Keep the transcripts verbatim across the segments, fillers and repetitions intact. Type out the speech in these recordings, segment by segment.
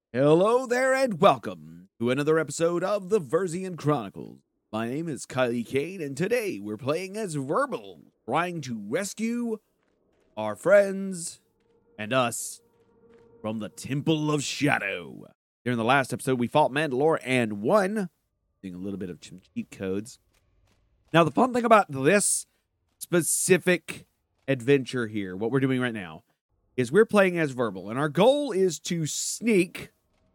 Hello there and welcome to another episode of the Versian Chronicles. My name is Kylie Kane and today we're playing as Verbal, trying to rescue our friends and us from the Temple of Shadow. During the last episode we fought Mandalore and won, using a little bit of some cheat codes. Now the fun thing about this specific adventure here, what we're doing right now, is we're playing as Verbal and our goal is to sneak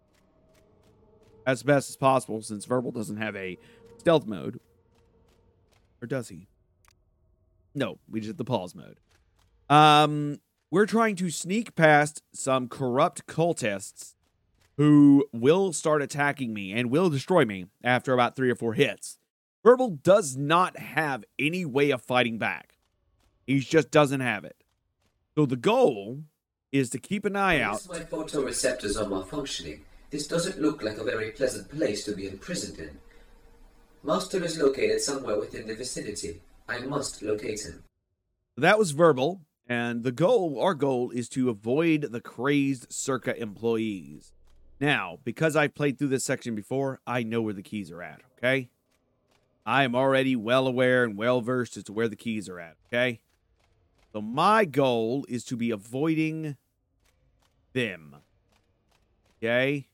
as best as possible, since Verbal doesn't have a stealth mode. Or does he? No, we just hit the pause mode. Um, we're trying to sneak past some corrupt cultists who will start attacking me and will destroy me after about three or four hits. Verbal does not have any way of fighting back. He just doesn't have it. So the goal is to keep an eye out. My photoreceptors are malfunctioning. This doesn't look like a very pleasant place to be imprisoned in. Master is located somewhere within the vicinity. I must locate him. That was Verbal, and the goal, our goal, is to avoid the crazed Circa employees. Now, because I've played through this section before, I know where the keys are at, okay? I am already well aware and well versed as to where the keys are at, okay? So my goal is to be avoiding them, okay?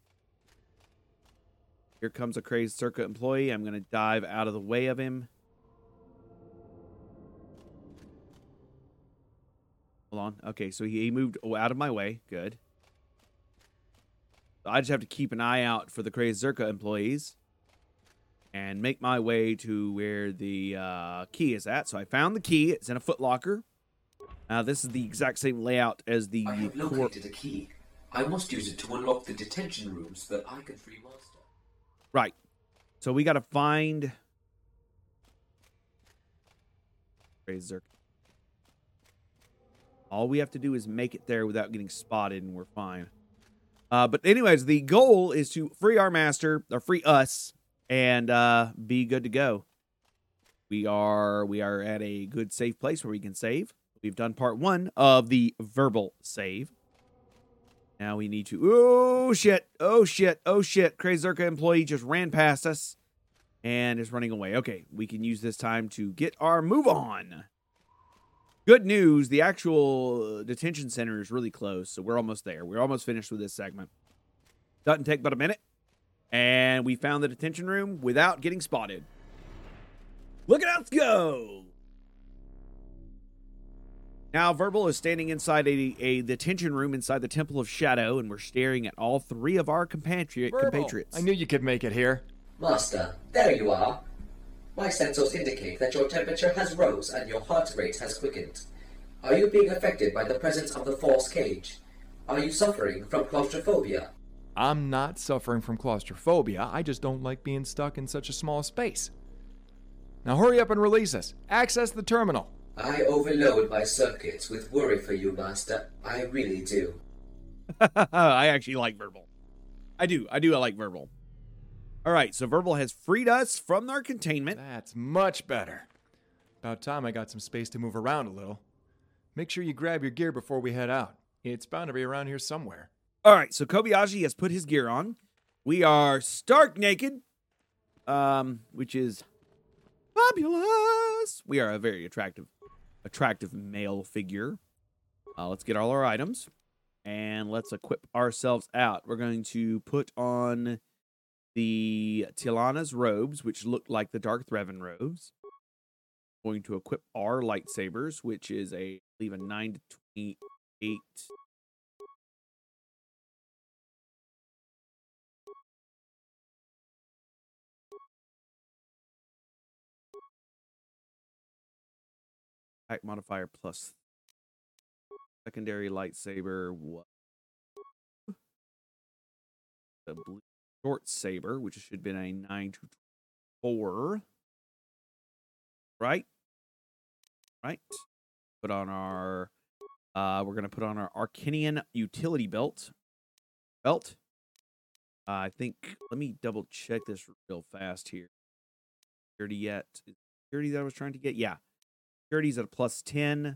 Here comes a crazed Circa employee. I'm going to dive out of the way of him. Hold on. Okay, so he moved out of my way. Good. So I just have to keep an eye out for the crazed Circa employees and make my way to where the uh, key is at. So I found the key. It's in a footlocker. Uh, this is the exact same layout as the... I have located a key. I must use it to unlock the detention room so that I can free Master. Right. So we got to find crazed Circa. All we have to do is make it there without getting spotted, and we're fine. Uh, but anyways, the goal is to free our master, or free us, and uh, be good to go. We are we are at a good, safe place where we can save. We've done part one of the Verbal save. Now we need to... Oh, shit. Oh, shit. Oh, shit. Crazed Circa employee just ran past us and is running away. Okay, we can use this time to get our move on. Good news, the actual detention center is really close, so we're almost there. We're almost finished with this segment. Doesn't take but a minute, and we found the detention room without getting spotted. Look at us go! Now, Verbal is standing inside a, a detention room inside the Temple of Shadow, and we're staring at all three of our compatri- compatriots. I knew you could make it here. Master, there you are. My sensors indicate that your temperature has rose and your heart rate has quickened. Are you being affected by the presence of the false cage? Are you suffering from claustrophobia? I'm not suffering from claustrophobia. I just don't like being stuck in such a small space. Now hurry up and release us. Access the terminal. I overload my circuits with worry for you, Master. I really do. I actually like Verbal. I do. I do. I like Verbal. All right, so Verbal has freed us from our containment. That's much better. About time I got some space to move around a little. Make sure you grab your gear before we head out. It's bound to be around here somewhere. All right, so Kobayashi has put his gear on. We are stark naked, um, which is fabulous. We are a very attractive, attractive male figure. Uh, let's get all our items, and let's equip ourselves out. We're going to put on the Tilana's robes, which look like the Dark Threvan robes. Going to equip our lightsabers, which is a, I believe, a nine to twenty-eight. Attack modifier plus secondary lightsaber. What? The blue short saber, which should have been a nine to four. Right? Right. Put on our, uh, we're going to put on our Arcanian utility belt. Belt. Uh, I think, let me double check this real fast here. Security yet? Security that I was trying to get? Yeah. Security's at a plus ten.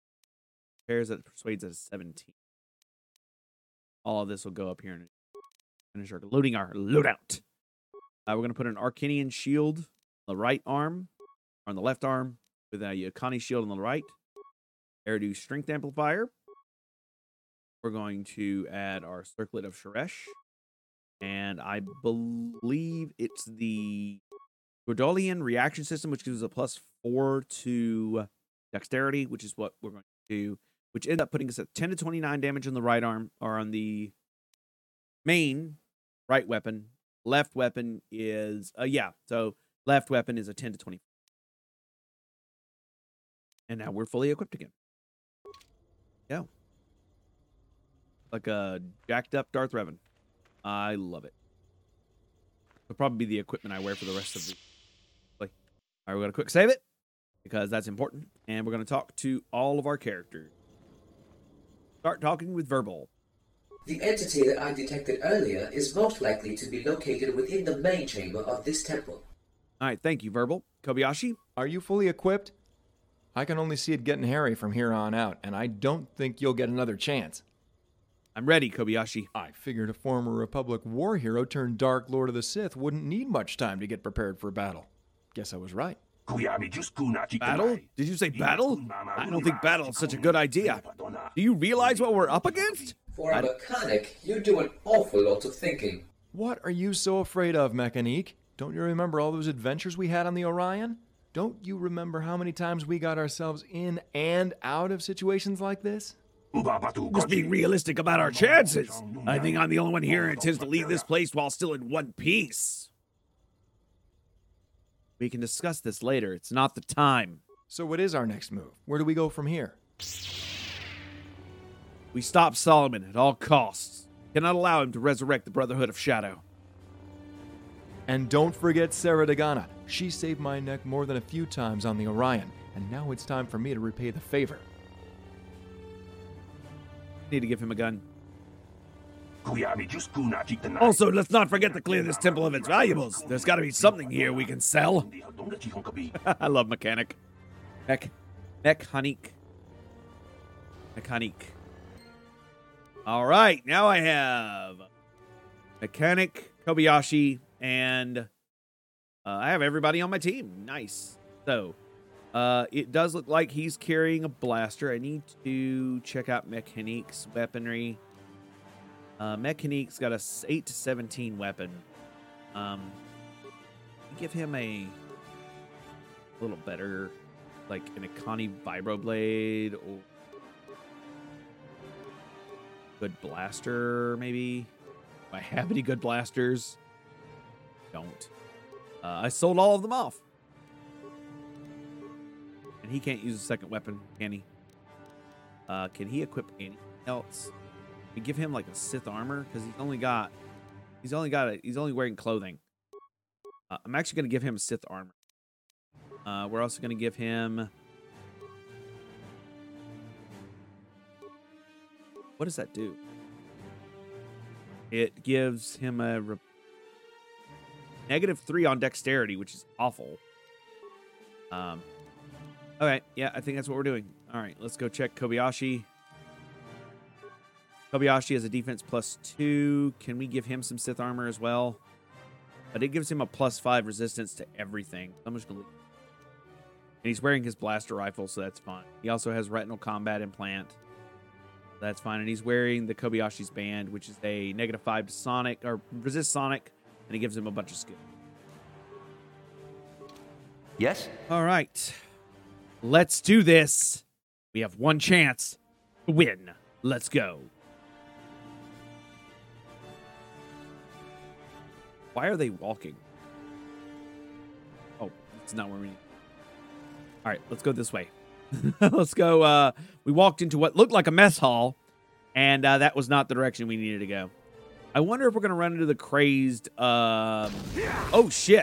Pairs that persuades at a seventeen. All of this will go up here in finish our loading our loadout. Uh, we're going to put an Arcanian shield on the right arm, or on the left arm, with a Yukani shield on the right. Eridu strength amplifier. We're going to add our circlet of Sharesh. And I believe it's the Gordolian reaction system, which gives a plus four to dexterity, which is what we're going to do, which ends up putting us at ten to twenty-nine damage on the right arm, or on the main right weapon. Left weapon is, uh, yeah, so left weapon is a ten to twenty. And now we're fully equipped again. Yeah. Like a jacked up Darth Revan. I love it. It'll probably be the equipment I wear for the rest of the... Like, all right, we're going to quick save it, because that's important. And we're going to talk to all of our characters. Start talking with Verbal. The entity that I detected earlier is most likely to be located within the main chamber of this temple. All right, thank you, Verbal. Kobayashi? Are you fully equipped? I can only see it getting hairy from here on out, and I don't think you'll get another chance. I'm ready, Kobayashi. I figured a former Republic war hero turned Dark Lord of the Sith wouldn't need much time to get prepared for battle. Guess I was right. Battle? Did you say battle? I don't think battle is such a good idea. Do you realize what we're up against? For a mechanic, you do an awful lot of thinking. What are you so afraid of, Mechanique? Don't you remember all those adventures we had on the Orion? Don't you remember how many times we got ourselves in and out of situations like this? Just being realistic about our chances. I think I'm the only one here who intends to leave this place while still in one piece. We can discuss this later. It's not the time. So what is our next move? Where do we go from here? We stop Solomon at all costs. Cannot allow him to resurrect the Brotherhood of Shadow. And don't forget Sarah Dagana. She saved my neck more than a few times on the Orion, and now it's time for me to repay the favor. Need to give him a gun. Also, let's not forget to clear this temple of its valuables. There's got to be something here we can sell. I love mechanic. Mech. Mechanic. Mechanic. All right, now I have Mechanic, Kobayashi, and uh, I have everybody on my team. Nice. So, uh, it does look like he's carrying a blaster. I need to check out Mechanique's weaponry. Uh, Mechanique's got a eight to seventeen weapon. Um, give him a little better, like an Akani Vibroblade or good blaster, maybe. Do I have any good blasters? Don't. Uh, I sold all of them off. And he can't use a second weapon, can he? Uh, can he equip anything else? We give him like a Sith armor because he's only got, he's only got, a, he's only wearing clothing. Uh, I'm actually going to give him a Sith armor. Uh, we're also going to give him. What does that do? It gives him a re- negative three on dexterity, which is awful. Um. Okay, yeah, I think that's what we're doing. All right, let's go check Kobayashi. Kobayashi has a defense plus two. Can we give him some Sith armor as well? But it gives him a plus five resistance to everything. I'm just gonna leave. And he's wearing his blaster rifle, so that's fine. He also has retinal combat implant. That's fine. And he's wearing the Kobayashi's band, which is a negative five to Sonic, or resist Sonic, and it gives him a bunch of skill. Yes? All right. Let's do this. We have one chance to win. Let's go. Why are they walking? Oh, it's not where we need. All right, let's go this way. Let's go. Uh, we walked into what looked like a mess hall, and uh, that was not the direction we needed to go. I wonder if we're going to run into the crazed... Um... Oh, shit.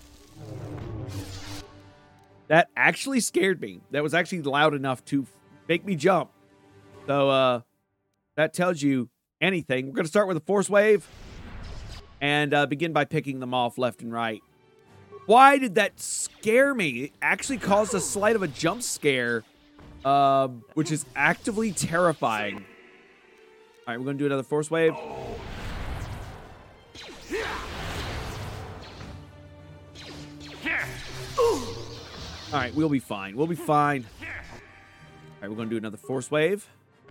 That actually scared me. That was actually loud enough to make me jump. So, uh, that tells you anything. We're going to start with a force wave and uh, begin by picking them off left and right. Why did that scare me? It actually caused a slight of a jump scare, uh, which is actively terrifying. All right, we're going to do another force wave. All right, we'll be fine. We'll be fine. All right, we're going to do another force wave.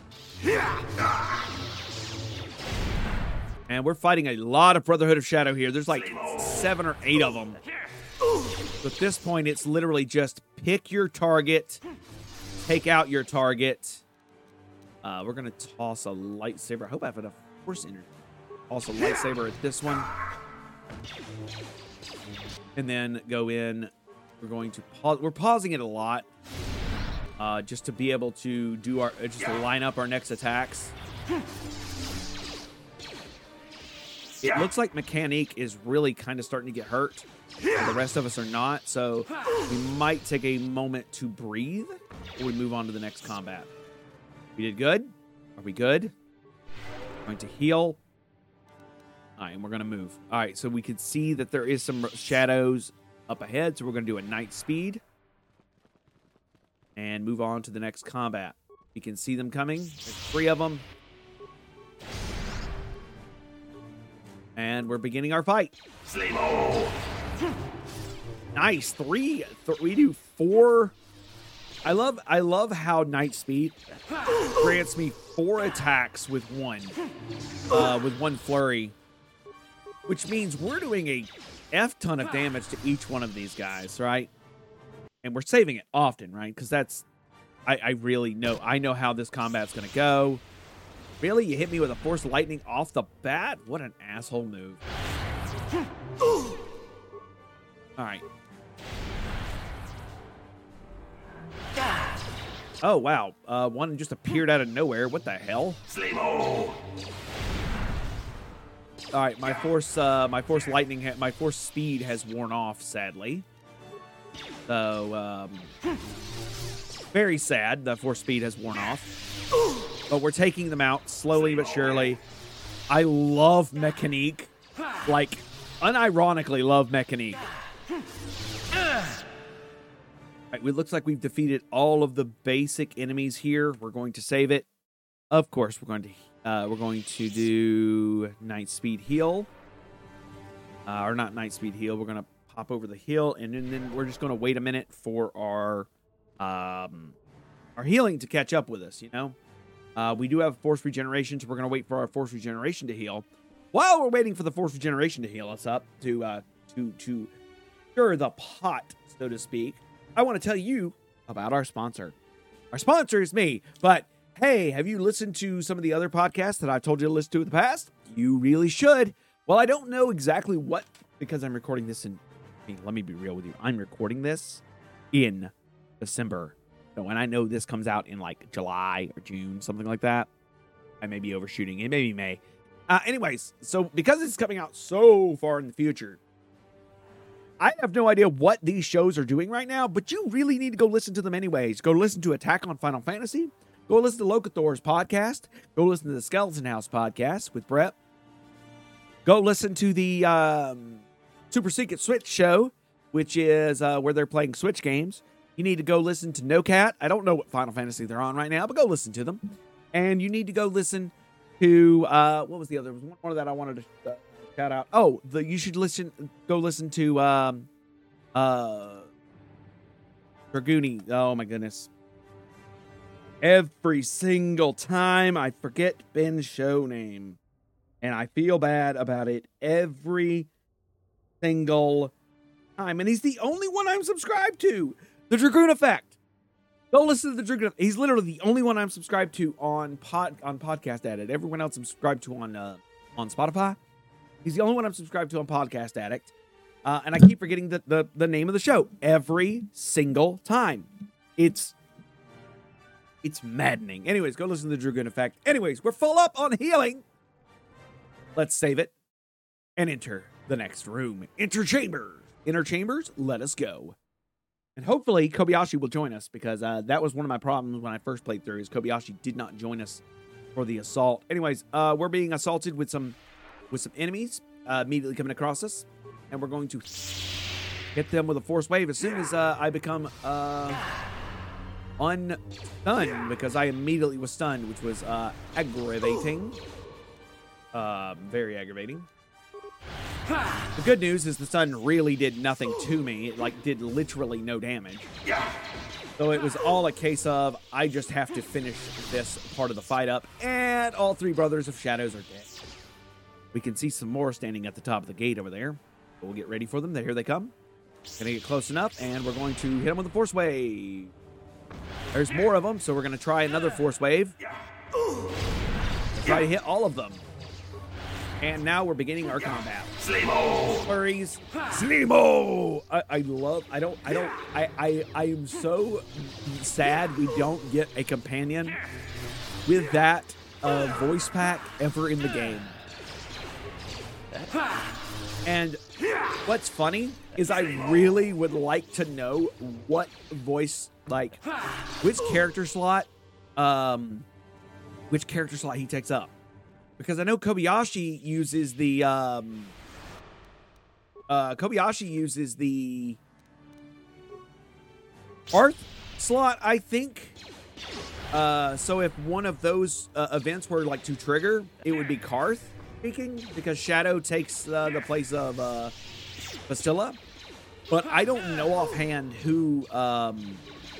And we're fighting a lot of Brotherhood of Shadow here. There's like seven or eight of them. So at this point, it's literally just pick your target, take out your target. Uh, we're going to toss a lightsaber. I hope I have enough force energy. Toss a lightsaber at this one. And then go in. We're going to pause. We're pausing it a lot. Uh, just to be able to do our, just to line up our next attacks. It looks like Mechanique is really kind of starting to get hurt. The rest of us are not, so we might take a moment to breathe before we move on to the next combat. We did good. Are we good? Going to heal. All right, and we're going to move. All right, so we can see that there is some shadows up ahead, so we're going to do a night speed and move on to the next combat. We can see them coming. There's three of them. And we're beginning our fight. Nice. Three. Th we do four. I love I love how Night Speed grants me four attacks with one. Uh, with one flurry. Which means we're doing a F ton of damage to each one of these guys, right? And we're saving it often, right? Because that's I, I really know I know how this combat's gonna go. Really? You hit me with a Force Lightning off the bat? What an asshole move. All right. Oh, wow. Uh, one just appeared out of nowhere. What the hell? All right, my Force, uh, my Force Lightning, my Force Speed has worn off, sadly. So, um, very sad. The Force Speed has worn off. But we're taking them out slowly but surely. I love Mechanique. Like, unironically love Mechanique. Right, it looks like we've defeated all of the basic enemies here. We're going to save it. Of course, we're going to uh, we're going to do Night Speed Heal. Uh, or not Night Speed Heal. We're going to pop over the hill, and then, then we're just going to wait a minute for our um, our healing to catch up with us, you know? Uh, we do have Force Regeneration, so we're going to wait for our Force Regeneration to heal. While we're waiting for the Force Regeneration to heal us up, to uh, to to stir the pot, so to speak, I want to tell you about our sponsor. Our sponsor is me, but hey, have you listened to some of the other podcasts that I've told you to listen to in the past? You really should. Well, I don't know exactly what, because I'm recording this in, I mean, let me be real with you. I'm recording this in December. So, and I know this comes out in like July or June, something like that. I may be overshooting. It may be May. Uh, anyways, so because it's coming out so far in the future, I have no idea what these shows are doing right now, but you really need to go listen to them anyways. Go listen to Attack on Final Fantasy. Go listen to Locathor's podcast. Go listen to the Skeleton House podcast with Brett. Go listen to the um, Super Secret Switch show, which is uh, where they're playing Switch games. You need to go listen to No Cat. I don't know what Final Fantasy they're on right now, but go listen to them. And you need to go listen to, uh, what was the other? There was one more that I wanted to uh, shout out. Oh, the, you should listen, go listen to um, uh, Dragooni. Oh, my goodness. Every single time I forget Ben's show name. And I feel bad about it every single time. And he's the only one I'm subscribed to. The Dragoon Effect. Go listen to the Dragoon Effect. He's literally the only one I'm subscribed to on pod on Podcast Addict. Everyone else I'm subscribed to on uh, on Spotify. He's the only one I'm subscribed to on Podcast Addict. Uh, and I keep forgetting the, the, the name of the show every single time. It's it's maddening. Anyways, go listen to the Dragoon Effect. Anyways, we're full up on healing. Let's save it and enter the next room. Enter chambers. Inner chambers, let us go. And hopefully Kobayashi will join us, because uh, that was one of my problems when I first played through, is Kobayashi did not join us for the assault. Anyways, uh, we're being assaulted with some with some enemies uh, immediately coming across us, and we're going to hit them with a force wave as soon as uh, I become uh, unstunned, because I immediately was stunned, which was uh, aggravating. Uh, very aggravating. The good news is the sun really did nothing to me. It, like, did literally no damage. So it was all a case of, I just have to finish this part of the fight up, and all three Brothers of Shadows are dead. We can see some more standing at the top of the gate over there. We'll get ready for them. Here they come. Gonna get close enough, and we're going to hit them with a Force Wave. There's more of them, so we're gonna try another Force Wave. Try to hit all of them. And now we're beginning our combat. Slimo! Flurries. Slimo! I, I love, I don't, I don't, I, I, I am so sad we don't get a companion with that uh, voice pack ever in the game. And what's funny is I really would like to know what voice, like, which character slot, um, which character slot he takes up. Because I know Kobayashi uses the, um, uh, Kobayashi uses the Arth slot, I think. Uh, so if one of those uh, events were, like, to trigger, it would be Karth speaking, because Shadow takes uh, the place of uh, Bastilla. But I don't know offhand who, um,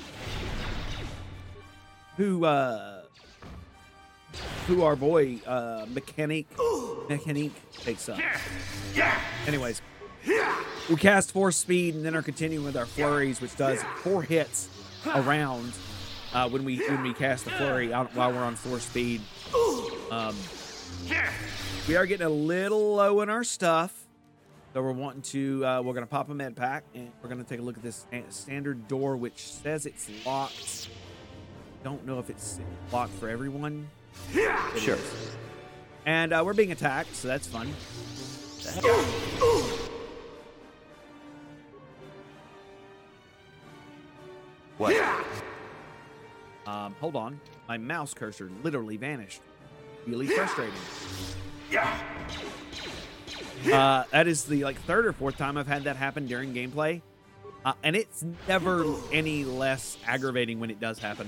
who, uh, who our boy, uh, Mechanic, Mechanic takes up. Anyways, we cast Force Speed and then are continuing with our flurries, which does four hits around uh, when we when we cast the flurry out while we're on Force Speed. Um, we are getting a little low in our stuff, so we're wanting to. Uh, we're gonna pop a med pack and we're gonna take a look at this standard door, which says it's locked. Don't know if it's locked for everyone. It sure. Is. And uh, we're being attacked, so that's fun. What? Um, hold on. My mouse cursor literally vanished. Really frustrating. Uh, that is the like third or fourth time I've had that happen during gameplay, uh, and it's never any less aggravating when it does happen.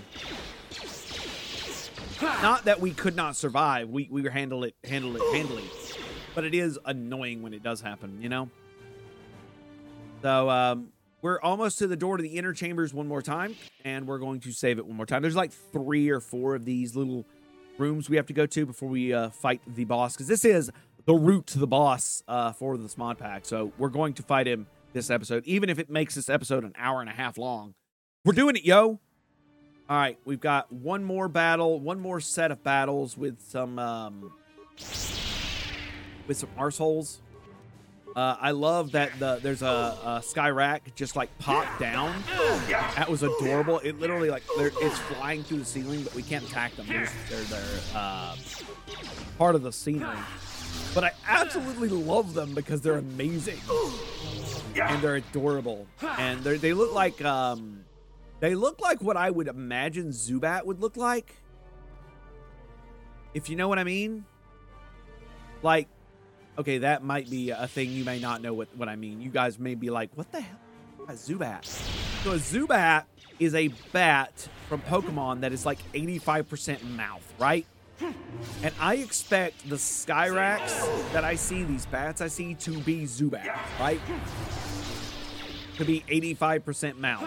Not that we could not survive. We we handle it, handle it, handily. But it is annoying when it does happen, you know? So, um, we're almost to the door to the inner chambers one more time, and we're going to save it one more time. There's like three or four of these little rooms we have to go to before we uh, fight the boss, because this is the route to the boss uh, for this mod pack. So we're going to fight him this episode, even if it makes this episode an hour and a half long. We're doing it, yo! All right, we've got one more battle, one more set of battles with some, um, with some arseholes. Uh, I love that the there's a, a sky rack just like popped down. That was adorable. It literally like it's flying through the ceiling, but we can't attack them. They're they're, they're uh, part of the scenery. But I absolutely love them because they're amazing and they're adorable, and they they look like um. They look like what I would imagine Zubat would look like. If you know what I mean. Like, okay, that might be a thing you may not know what, what I mean. You guys may be like, what the hell is a Zubat? So a Zubat is a bat from Pokemon that is like eighty-five percent mouth, right? And I expect the Skyracks that I see, these bats I see, to be Zubats, right? To be eighty-five percent mouth.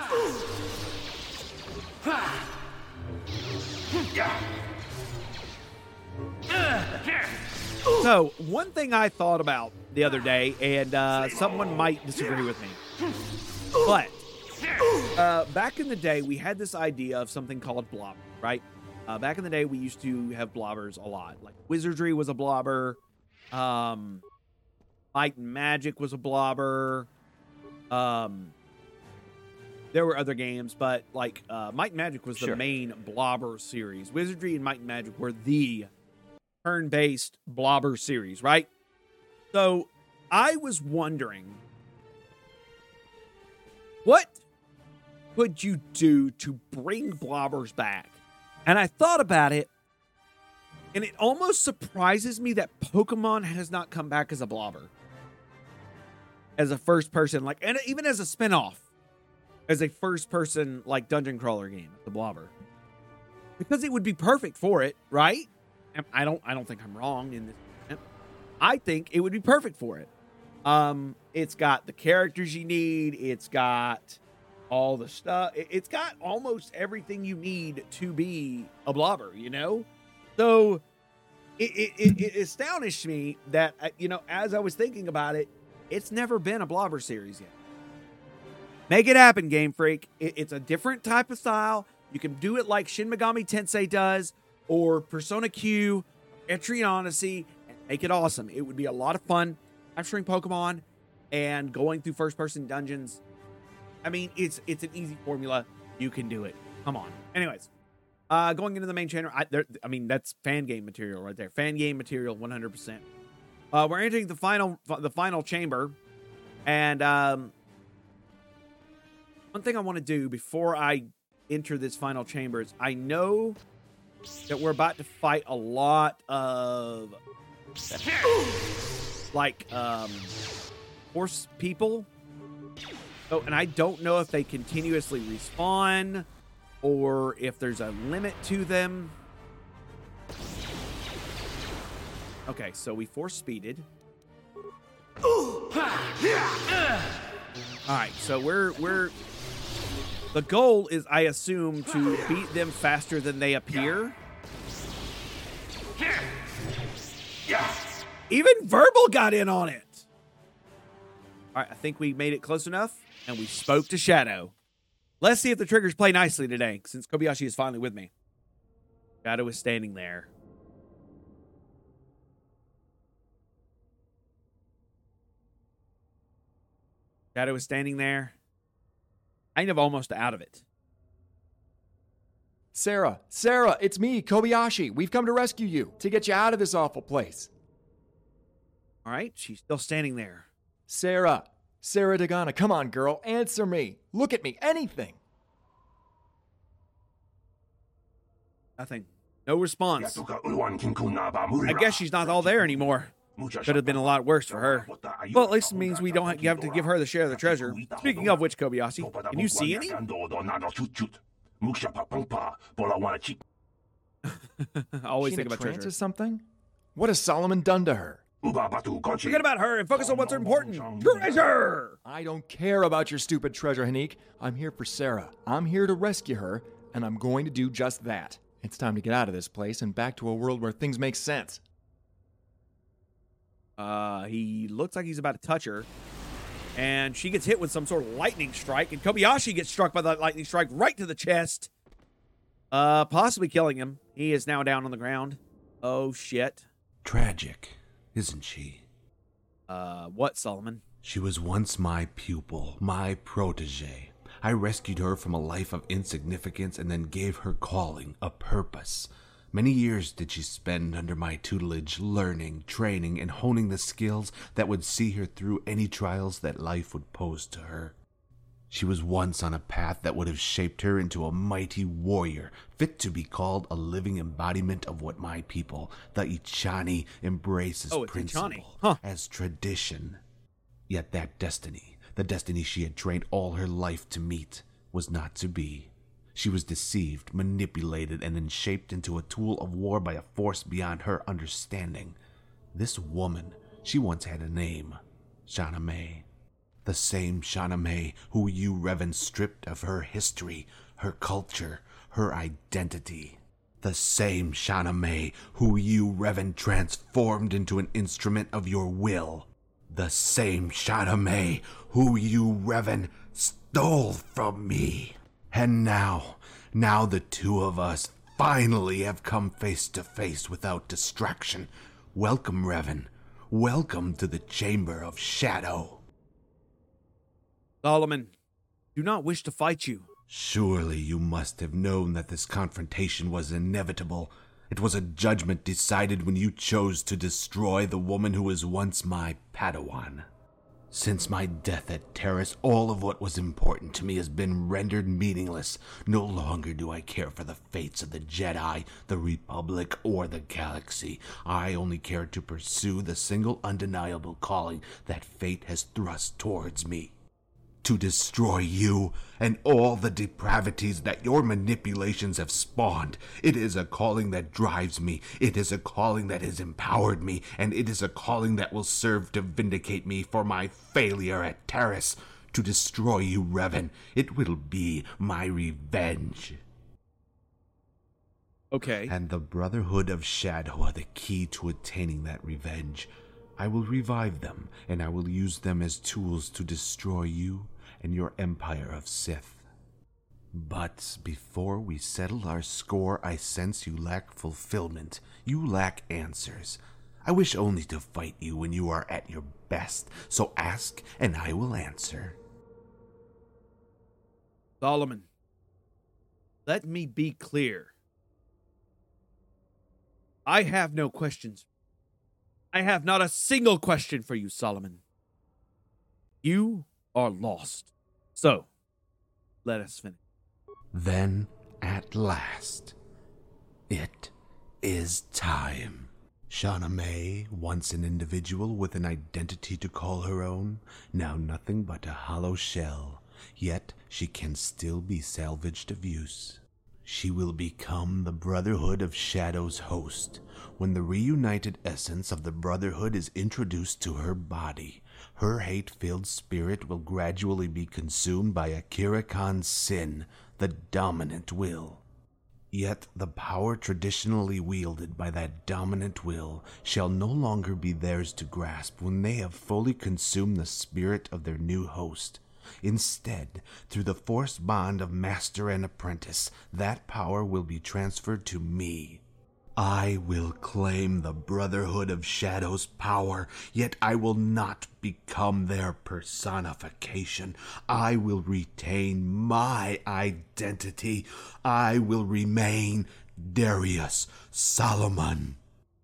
So, one thing I thought about the other day, and uh, someone might disagree with me, but uh, back in the day, we had this idea of something called blobber, right? Uh, back in the day, we used to have blobbers a lot. Like, Wizardry was a blobber. Um, Might and Magic was a blobber. Um... There were other games, but like uh, Might and Magic was the sure. main blobber series. Wizardry and Might and Magic were the turn-based blobber series, right? So I was wondering, what could you do to bring blobbers back? And I thought about it, and it almost surprises me that Pokemon has not come back as a blobber. As a first person, like, and even as a spinoff. As a first-person, like, dungeon crawler game, the Blobber, because it would be perfect for it, right? I don't, I don't think I'm wrong in this. I think it would be perfect for it. Um, it's got the characters you need. It's got all the stuff. It's got almost everything you need to be a blobber, you know? So it, it, it, it astonished me that, you know, as I was thinking about it, it's never been a blobber series yet. Make it happen, Game Freak. It, it's a different type of style. You can do it like Shin Megami Tensei does, or Persona Q, Etrian Odyssey, and make it awesome. It would be a lot of fun capturing Pokemon and going through first-person dungeons. I mean, it's it's an easy formula. You can do it. Come on. Anyways, uh, going into the main channel, I, there, I mean, that's fan game material right there. Fan game material, one hundred percent. Uh, we're entering the final the final chamber, and um, one thing I want to do before I enter this final chamber is I know that we're about to fight a lot of like um, horse people. Oh, and I don't know if they continuously respawn or if there's a limit to them. Okay, so we force speeded. All right, so we're we're the goal is, I assume, to beat them faster than they appear. Even Verbal got in on it. All right, I think we made it close enough, and we spoke to Shadow. Let's see if the triggers play nicely today, since Kobayashi is finally with me. Shadow is standing there. Shadow is standing there. Kind of almost out of it. Sarah, Sarah, it's me, Kobayashi. We've come to rescue you, to get you out of this awful place. All right, she's still standing there. Sarah, Sarah Dagana, come on, girl, answer me. Look at me, anything. Nothing. No response. I guess she's not all there anymore. Could have been a lot worse for her. Well, at least it means we don't have to give her the share of the treasure. Speaking of which, Kobayashi, can you see any? Always think about treasure. Or something? What has Solomon done to her? Forget about her and focus on what's important. Treasure! I don't care about your stupid treasure, Hanik. I'm here for Sarah. I'm here to rescue her, and I'm going to do just that. It's time to get out of this place and back to a world where things make sense. Uh, he looks like he's about to touch her. And she gets hit with some sort of lightning strike. And Kobayashi gets struck by that lightning strike right to the chest. Uh, possibly killing him. He is now down on the ground. Oh, shit. Tragic, isn't she? Uh, what, Solomon? She was once my pupil, my protege. I rescued her from a life of insignificance and then gave her calling, a purpose. Many years did she spend under my tutelage, learning, training, and honing the skills that would see her through any trials that life would pose to her. She was once on a path that would have shaped her into a mighty warrior, fit to be called a living embodiment of what my people, the Ichani, embrace as oh, it's principle, Ichani. Huh. as tradition. Yet that destiny, the destiny she had trained all her life to meet, was not to be. She was deceived, manipulated, and then shaped into a tool of war by a force beyond her understanding. This woman, she once had a name, Shauna May. The same Shauna May who you, Revan, stripped of her history, her culture, her identity. The same Shauna May who you, Revan, transformed into an instrument of your will. The same Shauna May who you, Revan, stole from me. And now, now the two of us finally have come face to face without distraction. Welcome, Revan. Welcome to the Chamber of Shadow. Solomon, do not wish to fight you. Surely you must have known that this confrontation was inevitable. It was a judgment decided when you chose to destroy the woman who was once my Padawan. Since my death at Terrace, all of what was important to me has been rendered meaningless. No longer do I care for the fates of the Jedi, the Republic, or the galaxy. I only care to pursue the single undeniable calling that fate has thrust towards me. to destroy you and all the depravities that your manipulations have spawned. It is a calling that drives me. It is a calling that has empowered me, and it is a calling that will serve to vindicate me for my failure at Terrace. To destroy you, Revan, it will be my revenge. Okay. And the Brotherhood of Shadow are the key to attaining that revenge. I will revive them, and I will use them as tools to destroy you and your empire of Sith. But before we settle our score, I sense you lack fulfillment. You lack answers. I wish only to fight you when you are at your best, so ask and I will answer. Solomon, let me be clear. I have no questions. I have not a single question for you, Solomon. You are lost. So, let us finish. Then, at last, it is time. Shauna May, once an individual with an identity to call her own, now nothing but a hollow shell, yet she can still be salvaged of use. She will become the Brotherhood of Shadow's host. When the reunited essence of the Brotherhood is introduced to her body, her hate-filled spirit will gradually be consumed by Akira Khan's sin, the dominant will. Yet the power traditionally wielded by that dominant will shall no longer be theirs to grasp when they have fully consumed the spirit of their new host. Instead, through the force bond of master and apprentice, that power will be transferred to me. I will claim the Brotherhood of Shadow's power, yet I will not become their personification. I will retain my identity. I will remain Darius Solomon.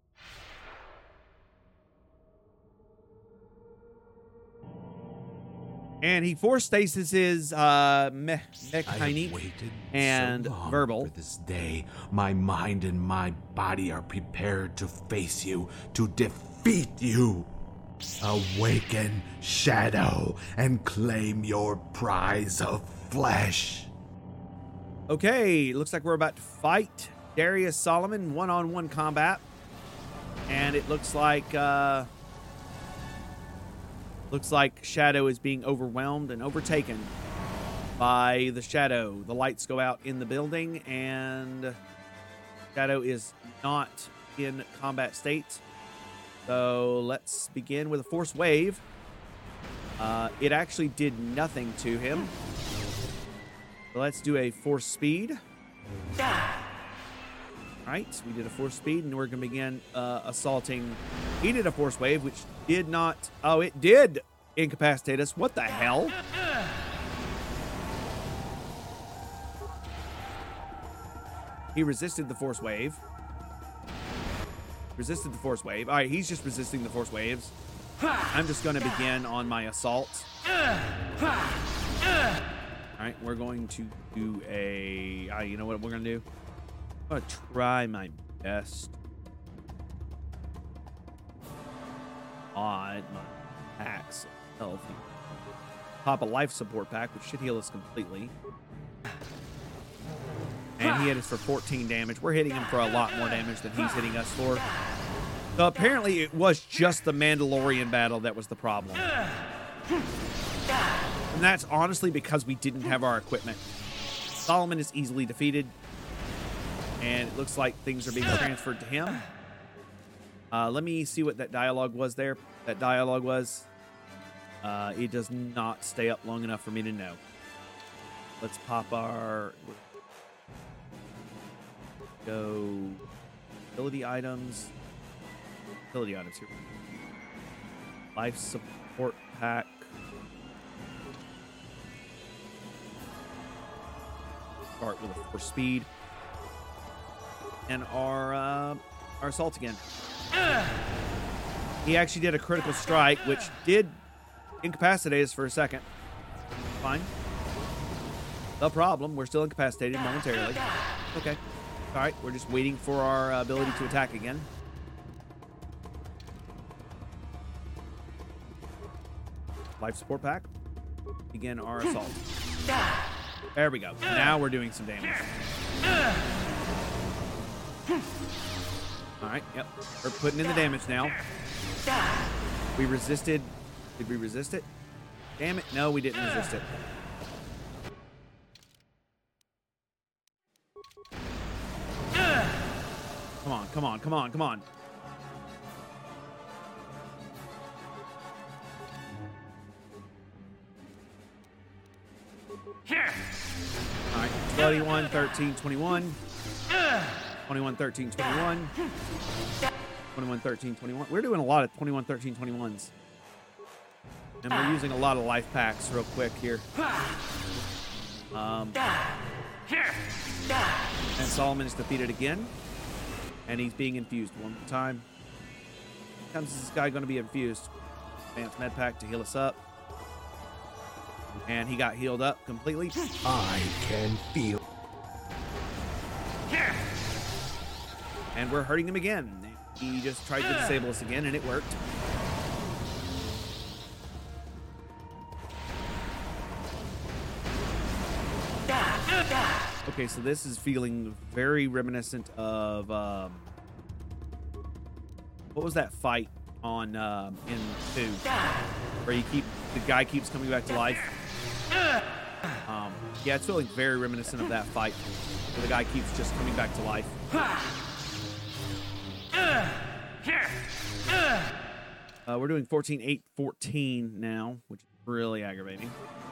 And he force stasis his uh, me- mechanique waited and so long verbal. for this day. My mind and my body are prepared to face you, to defeat you. Awaken, Shadow, and claim your prize of flesh. Okay, looks like we're about to fight Darius Solomon one-on-one combat. And it looks like... Uh, Looks like Shadow is being overwhelmed and overtaken by the Shadow. The lights go out in the building, and Shadow is not in combat state. So let's begin with a Force Wave. Uh, it actually did nothing to him. So let's do a Force Speed. Right, we did a Force Speed, and we're going to begin uh, assaulting. He did a Force Wave, which did not... Oh, it did incapacitate us. What the hell? He resisted the Force Wave. Resisted the Force Wave. All right, he's just resisting the Force Waves. I'm just going to begin on my assault. All right, we're going to do a... Uh, you know what we're going to do? I'm going to try my best on my packs of health. Pop a life support pack, which should heal us completely. And he hit us for fourteen damage. We're hitting him for a lot more damage than he's hitting us for. So apparently it was just the Mandalorian battle that was the problem. And that's honestly because we didn't have our equipment. Solomon is easily defeated. And it looks like things are being transferred to him. Uh, let me see what that dialogue was there. That dialogue was, uh, it does not stay up long enough for me to know. Let's pop our... Go... Ability items. Ability items here. Life support pack. Start with a Force Speed. And our uh, our assault again. He actually did a critical strike, which did incapacitate us for a second. Fine. The problem, we're still incapacitated momentarily. Okay. All right, we're just waiting for our uh, ability to attack again. Life support pack. Begin our assault. There we go. Now we're doing some damage. All right, yep. We're putting in the damage now. We resisted. Did we resist it? Damn it. No, we didn't resist it. Come on, come on, come on, come on. All right, twenty-one, thirteen, twenty-one. twenty-one, thirteen, twenty-one. twenty-one, thirteen, twenty-one. We're doing a lot of twenty-one, thirteen, twenty-ones. And we're using a lot of life packs real quick here. Um, and Solomon is defeated again. And he's being infused one more time. Comes this guy going to be infused? Advanced med pack to heal us up. And he got healed up completely. I can feel. And we're hurting him again. He just tried to disable us again, and it worked. Okay, so this is feeling very reminiscent of um, what was that fight on um, in two, where you keep the guy keeps coming back to life. Um, yeah, it's feeling very reminiscent of that fight, where the guy keeps just coming back to life. Uh, we're doing fourteen, eight, fourteen now, which is really aggravating.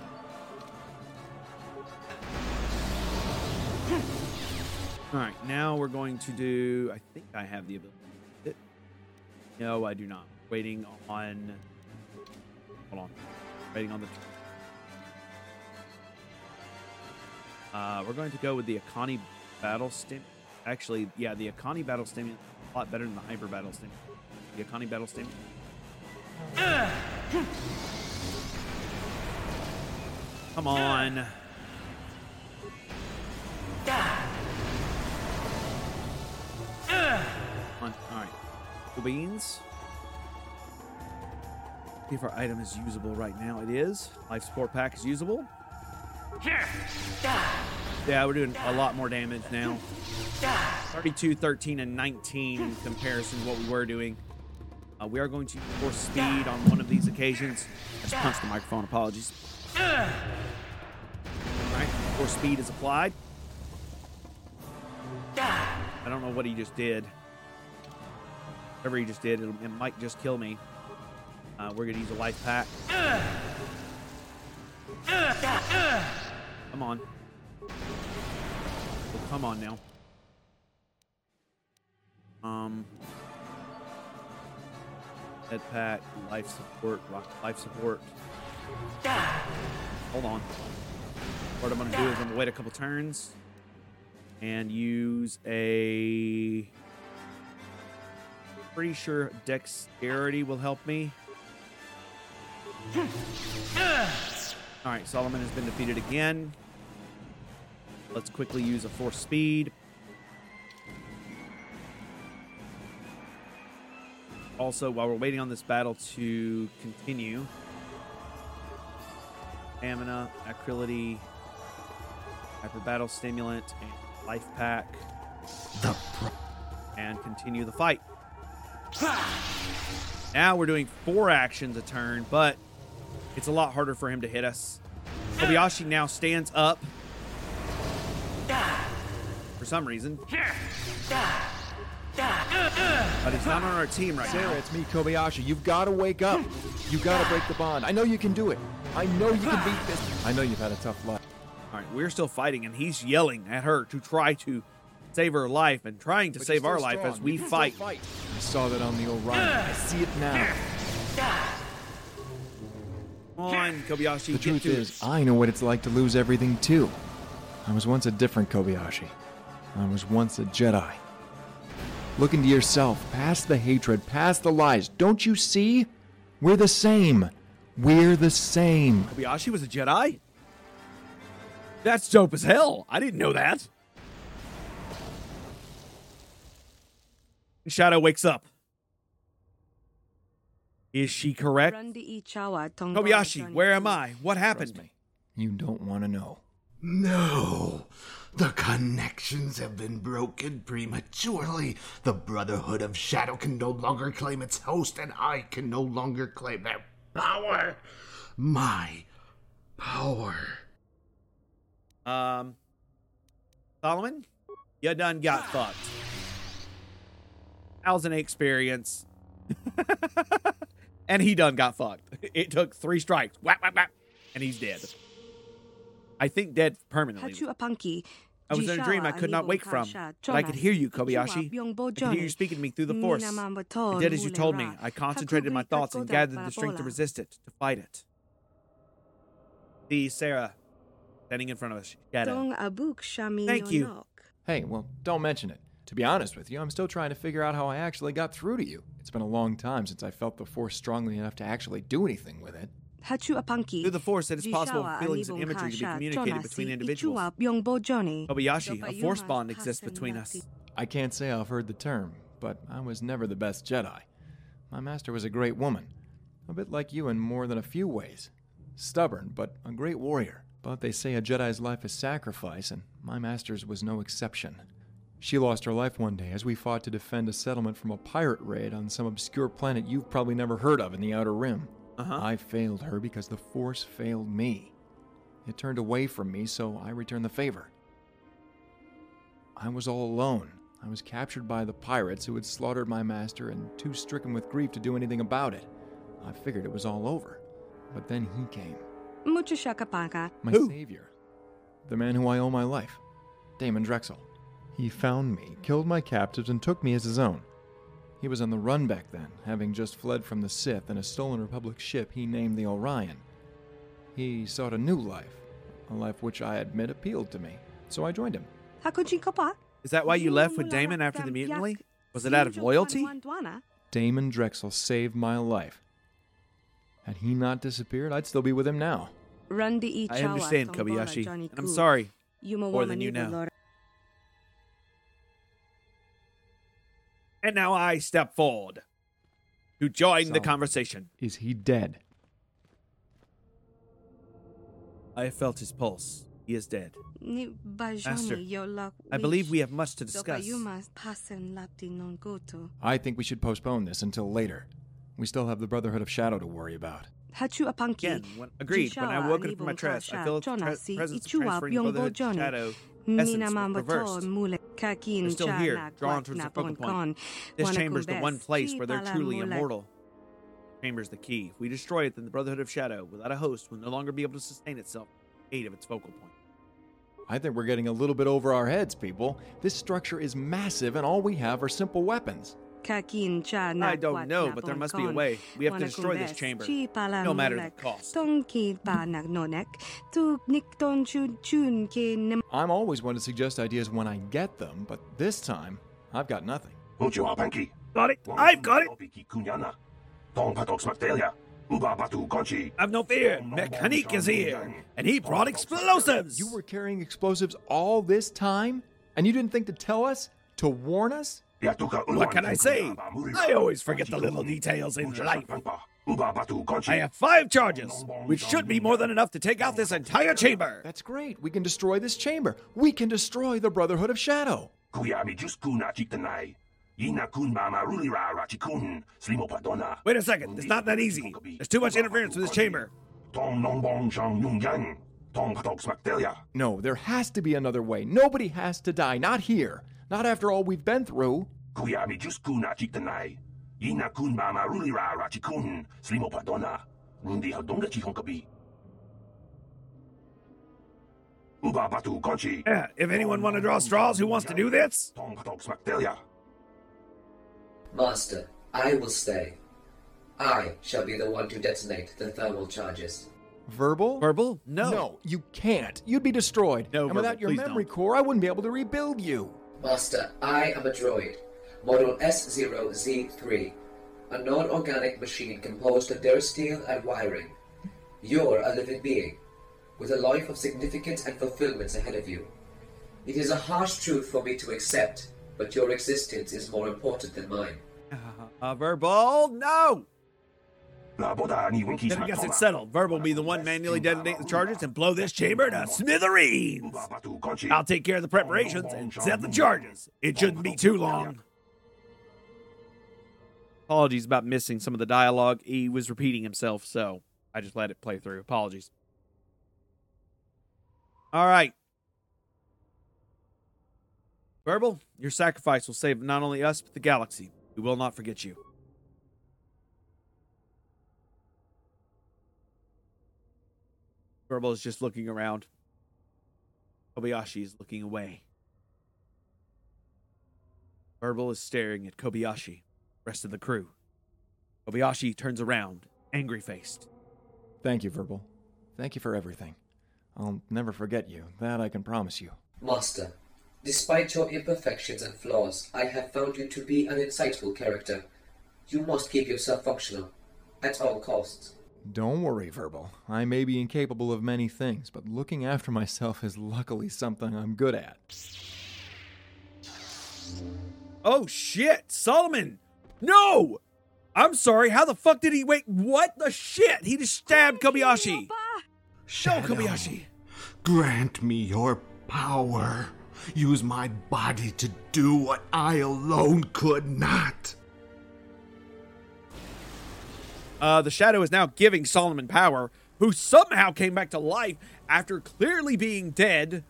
All right, now we're going to do, I think I have the ability to hit. No, I do not. Waiting on, hold on. Waiting on the, uh, we're going to go with the Akani Battle Stim. Actually, yeah, the Akani Battle Stimulant is a lot better than the Hyper Battle Stimulant. The Akani Battle Stimulant. Come on. On. All right. Cool beans. See if our item is usable right now. It is. Life support pack is usable. Yeah, we're doing a lot more damage now. thirty-two, thirteen, and nineteen in comparison to what we were doing. Uh, we are going to force speed on one of these occasions. I just punched the microphone. Apologies. All right. Force speed is applied. I don't know what he just did. Whatever he just did, it, it might just kill me. Uh, we're going to use a life pack. Come on. Oh, come on now. Um, head pack, life support, life support. Hold on. What I'm going to do is I'm going to wait a couple turns and use a... Pretty sure dexterity will help me. All right, Solomon has been defeated again. Let's quickly use a force speed. Also, while we're waiting on this battle to continue, Stamina, Acrility, Hyper Battle Stimulant, and Life Pack. The pro- and continue the fight. Now we're doing four actions a turn, but it's a lot harder for him to hit us. Kobayashi now stands up for some reason. But he's not on our team right Sarah, now. it's me, Kobayashi. You've got to wake up. You've got to break the bond. I know you can do it. I know you can beat this. I know you've had a tough life. All right, we're still fighting, and he's yelling at her to try to save her life and trying to But save you're our still life strong. as we You can fight. still fight. I saw that on the Orion. I see it now. Come on, Kobayashi. The get truth to is, it. I know what it's like to lose everything, too. I was once a different Kobayashi. I was once a Jedi. Look into yourself, past the hatred, past the lies. Don't you see? We're the same. We're the same. Kobayashi was a Jedi? That's dope as hell. I didn't know that. Shadow wakes up. Is she correct? Kobayashi, where am I? What happened? Trust me, you don't want to know. No! The connections have been broken prematurely. The Brotherhood of Shadow can no longer claim its host, and I can no longer claim their power. My power. Um, Solomon, you done got fucked. How's an experience? And he done got fucked. It took three strikes. Whap, whap, whap, and he's dead. I think dead permanently. I was in a dream I could not wake from, but I could hear you, Kobayashi. I could hear you speaking to me through the Force. I did as you told me. I concentrated my thoughts and gathered the strength to resist it, to fight it. See Sarah standing in front of us. Shadow. Thank you. Hey, well, don't mention it. To be honest with you, I'm still trying to figure out how I actually got through to you. It's been a long time since I felt the Force strongly enough to actually do anything with it. Through the Force, it is possible for feelings and imagery to be communicated between individuals. Kobayashi, a Force bond exists between us. I can't say I've heard the term, but I was never the best Jedi. My master was a great woman, a bit like you in more than a few ways. Stubborn, but a great warrior. But they say a Jedi's life is sacrifice, and my master's was no exception. She lost her life one day as we fought to defend a settlement from a pirate raid on some obscure planet you've probably never heard of in the Outer Rim. Uh-huh. I failed her because the Force failed me. It turned away from me, so I returned the favor. I was all alone. I was captured by the pirates who had slaughtered my master and too stricken with grief to do anything about it. I figured it was all over. But then he came. My Who? savior. The man who I owe my life. Damon Drexel. He found me, killed my captives, and took me as his own. He was on the run back then, having just fled from the Sith in a stolen Republic ship he named the Orion. He sought a new life, a life which I admit appealed to me, so I joined him. Is that why you left with Damon after the mutiny? Was it out of loyalty? Damon Drexel saved my life. Had he not disappeared, I'd still be with him now. I understand, Kobayashi, and I'm sorry, more than you know. And now I step forward to join So, the conversation. Is he dead? I have felt his pulse. He is dead. Master, I believe we have much to discuss. I think we should postpone this until later. We still have the Brotherhood of Shadow to worry about. Again, when, agreed. When I woke up from my trance, I felt the tra- presence of transferring the Brotherhood of Shadow essence was reversed. They're still here, drawn towards the focal point. This chamber is the one place where they're truly immortal. Chamber is the key. If we destroy it, then the Brotherhood of Shadow, without a host, will no longer be able to sustain itself in aid of its focal point. I think we're getting a little bit over our heads, people. This structure is massive, and all we have are simple weapons. I don't know, but there must be a way. We have to destroy this chamber, no matter the cost. I'm always one to suggest ideas when I get them, but this time, I've got nothing. Got it! I've got it! Have no fear, Mechanique is here, and he brought explosives! You were carrying explosives all this time? And you didn't think to tell us? To warn us? What can I say? I always forget the little details in life. I have five charges, which should be more than enough to take out this entire chamber. That's great. We can destroy this chamber. We can destroy the Brotherhood of Shadow. Wait a second. It's not that easy. There's too much interference with this chamber. No, there has to be another way. Nobody has to die. Not here. Not after all we've been through. Yeah, if anyone want to draw straws, who wants to do this? Master, I will stay. I shall be the one to detonate the thermal charges. Verbal? Verbal? No. No, you can't. You'd be destroyed. No, and without Verbal, your please memory don't. core, I wouldn't be able to rebuild you. Master, I am a droid. Model S zero Z three. A non-organic machine composed of steel and wiring. You're a living being, with a life of significance and fulfillment ahead of you. It is a harsh truth for me to accept, but your existence is more important than mine. Uh, verbal? No! Then I guess it's settled. Verb will be the one manually detonate the charges and blow this chamber to smithereens. I'll take care of the preparations and set the charges. It shouldn't be too long. Apologies about missing some of the dialogue. He was repeating himself, so I just let it play through. Apologies. All right. Verbal, your sacrifice will save not only us, but the galaxy. We will not forget you. Verbal is just looking around. Kobayashi is looking away. Verbal is staring at Kobayashi, rest of the crew. Kobayashi turns around, angry-faced. Thank you, Verbal. Thank you for everything. I'll never forget you. That I can promise you. Master, despite your imperfections and flaws, I have found you to be an insightful character. You must keep yourself functional, at all costs. Don't worry, Verbal. I may be incapable of many things, but looking after myself is luckily something I'm good at. Oh, shit! Solomon! No! I'm sorry, how the fuck did he... Wait, what the shit? He just stabbed Kobayashi! Shadow, No, Kobayashi! grant me your power. Use my body to do what I alone could not. Uh, the Shadow is now giving Solomon power, who somehow came back to life after clearly being dead.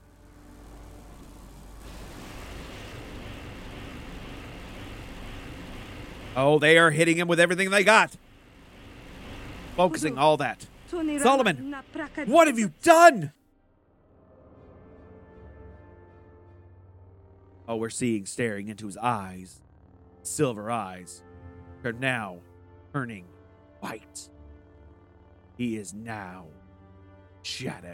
Oh, they are hitting him with everything they got. Focusing all that. Solomon, what have you done? Oh, we're seeing staring into his eyes. Silver eyes are now turning white. He is now Shadow.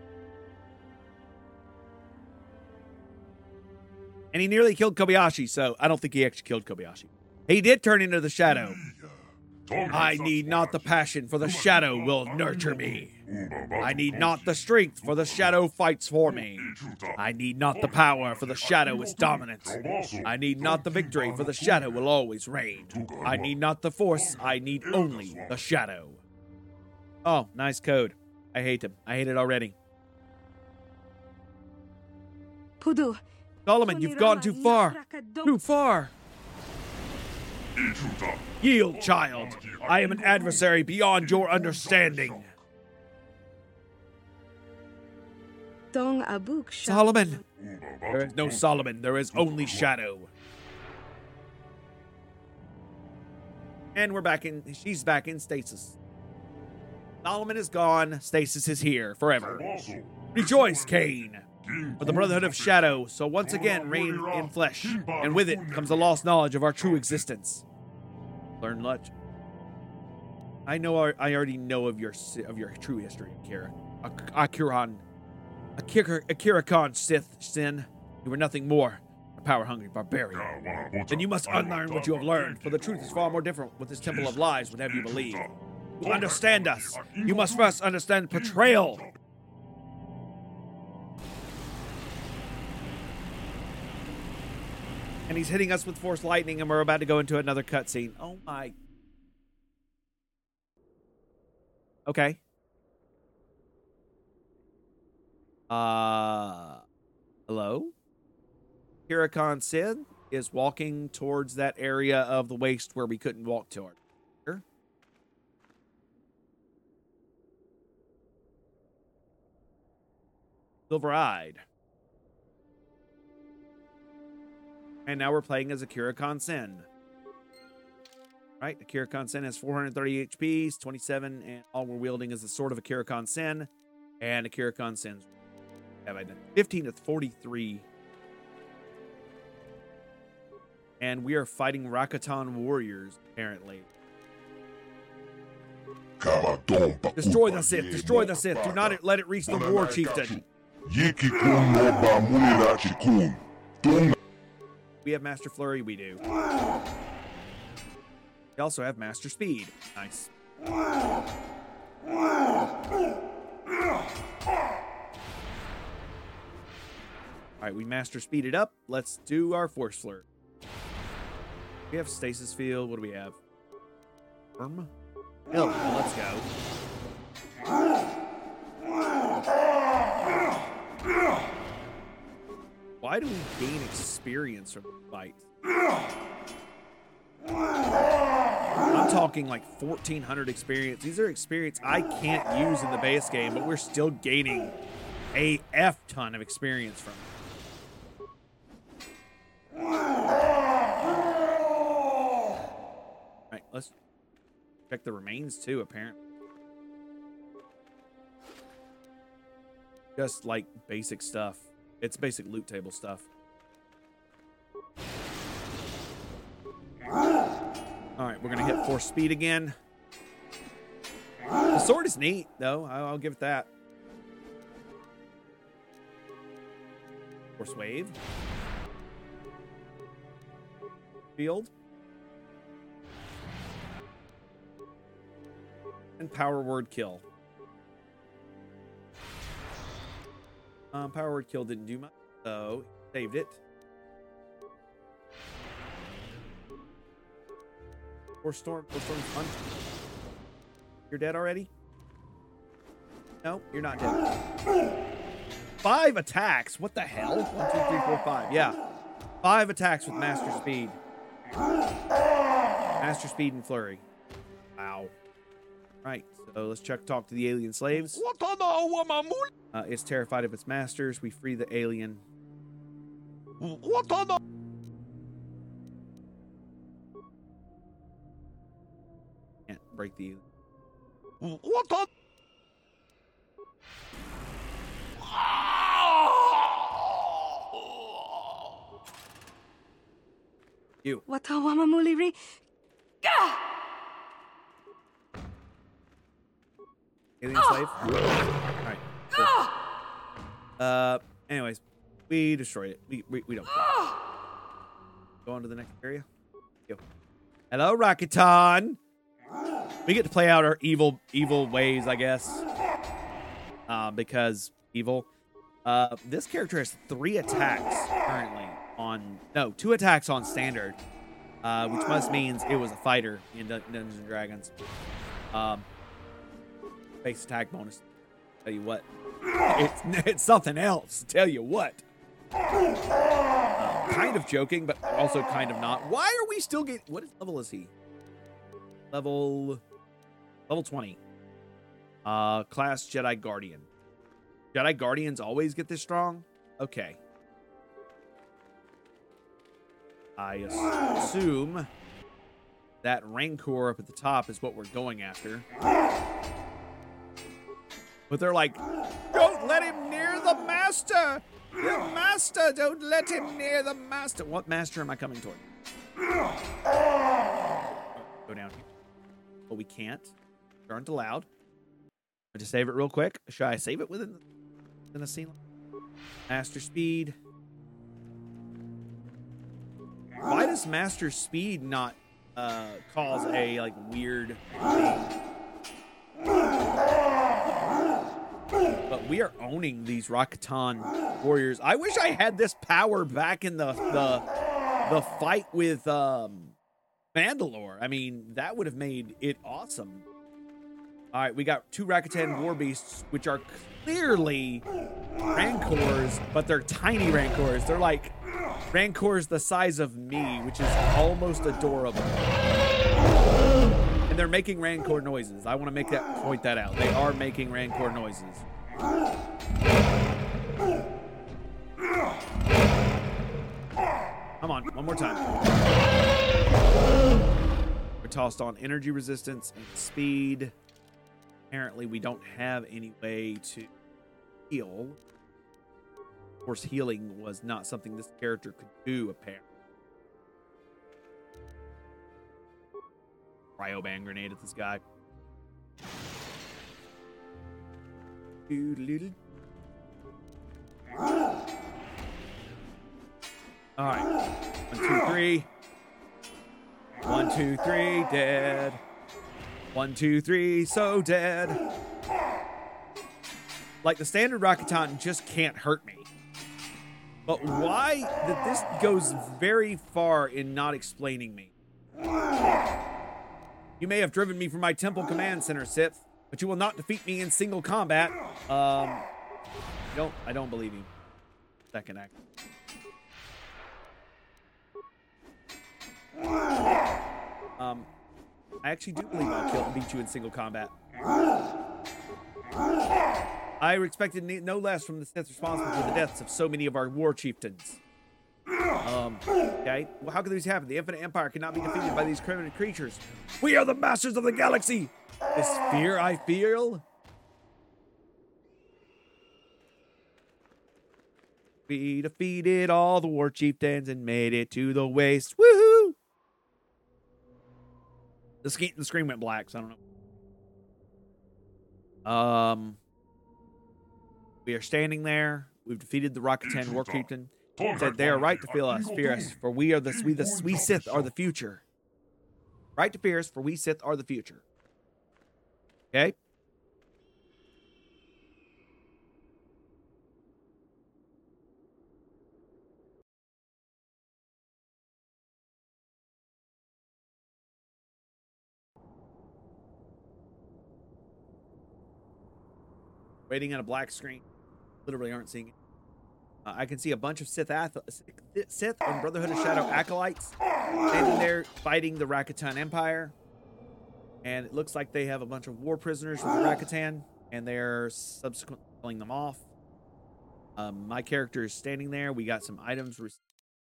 And he nearly killed Kobayashi, so I don't think he actually killed Kobayashi. He did turn into the Shadow. I need not the passion, for the Shadow will nurture me. I need not the strength, for the Shadow fights for me. I need not the power, for the Shadow is dominant. I need not the victory, for the Shadow will always reign. I need not the force, I need only the Shadow. Oh, nice code. I hate him. I hate it already. Solomon, you've gone too far. Too far. Yield, child. I am an adversary beyond your understanding. Solomon. There is no Solomon. There is only Shadow. And we're back in... She's back in stasis. Solomon is gone. Stasis is here forever. Rejoice, Cain. For the Brotherhood of Shadow, so once again reign in flesh, and with it comes the lost knowledge of our true existence. Learn much. I know. Our, I already know of your of your true history, Akira. Akiran, Akira, Akira Khan, Sith Sin. You were nothing more, a power-hungry barbarian. Then you must unlearn what you have learned, for the truth is far more different. What this temple of lies would have you believe. To understand us, you must first understand betrayal. And he's hitting us with Force Lightning, and we're about to go into another cutscene. Oh my. Okay. Uh, hello? Kirakan Sid is walking towards that area of the waste where we couldn't walk toward. Here. Silver-eyed. And now we're playing as Akira Khan Sen. Right? Akira Khan Sen has four hundred thirty H P, twenty-seven, and all we're wielding is the sword of Akira Khan Sen. And Akira Khan Sen's have I done fifteen to forty-three. And we are fighting Rakatan warriors, apparently. Destroy the Sith! Destroy the Sith! Do not let it reach the war chieftain! We have Master Flurry, we do. We also have Master Speed. Nice. Alright, we Master Speed it up. Let's do our Force Flurry. We have Stasis Field. What do we have? Worm? Hill, let's go. Why do we gain experience from the fights? I'm talking like fourteen hundred experience. These are experience I can't use in the base game, but we're still gaining a F ton of experience from it. All right, let's check the remains too, apparently. Just like basic stuff. It's basic loot table stuff. Alright, we're going to hit force speed again. The sword is neat, though. I'll, I'll give it that. Force wave. Field. And power word kill. Um, power word kill didn't do much, so saved it. Force storm, force storm's fun. You're dead already? No, you're not dead. Five attacks. What the hell? One, two, three, four, five. Yeah, five attacks with master speed. Master speed and flurry. Wow. Right. So let's check. Talk to the alien slaves. Uh, it's terrified of its masters. We free the alien. Can't break the. You. Watawamamuliri. Alien slave. All right. Cool. Uh. Anyways, we destroyed it. We we, we don't. Care. Go on to the next area. Go. Hello, Rakaton. We get to play out our evil evil ways, I guess. Uh, because evil. Uh, this character has three attacks currently on no two attacks on standard, uh, which must means it was a fighter in Dun- Dungeons and Dragons. Um. Base attack bonus. Tell you what, it's, it's something else. Tell you what. Uh, kind of joking, but also kind of not. Why are we still getting? What is, level is he? Level, level twenty. Uh, class Jedi Guardian. Jedi Guardians always get this strong. Okay. I assume that Rancor up at the top is what we're going after. But they're like, don't let him near the master! The master! Don't let him near the master! What master am I coming toward? Go down here. But we can't. We aren't allowed. I'll just save it real quick. Should I save it within, within a scene? Master speed. Why does master speed not uh, cause a like weird thing? But we are owning these Rakatan warriors. I wish I had this power back in the the, the fight with um, Mandalore. I mean, that would have made it awesome. All right, we got two Rakatan war beasts, which are clearly Rancors, but they're tiny Rancors. They're like Rancors the size of me, which is almost adorable. And they're making Rancor noises. I want to make that point that out. They are making Rancor noises. Come on, one more time. We're tossed on energy resistance and speed. Apparently, we don't have any way to heal. Of course, healing was not something this character could do, apparently. Cryoban grenade at this guy. All right. One, two, three. One, two, three. Dead. One, two, three. So dead. Like, the standard Rakatan just can't hurt me. But why that this goes very far in not explaining me. You may have driven me from my temple command center, Sith, but you will not defeat me in single combat. Um, I don't, I don't believe you. Second act. Um, I actually do believe I'll kill and beat you in single combat. I expected no less from the Sith responsible for the deaths of so many of our war chieftains. Um, okay. Well, how could this happen? The Infinite Empire cannot be defeated by these primitive creatures. We are the masters of the galaxy. This fear I feel. We defeated all the war chieftains and made it to the waste. Woohoo! The, ski- the screen went black, so I don't know. Um, we are standing there. We've defeated the Rakatan war chieftain. Said they are right to fear us, fear us, for we are the we the we Sith are the future. Right to fear us, for we Sith are the future. Okay. Waiting on a black screen. Literally aren't seeing it. Uh, I can see a bunch of Sith, ath- Sith and Brotherhood of Shadow acolytes standing there fighting the Rakatan Empire. And it looks like they have a bunch of war prisoners with the Rakatan, and they're subsequently killing them off. Um, my character is standing there. We got some items. Re-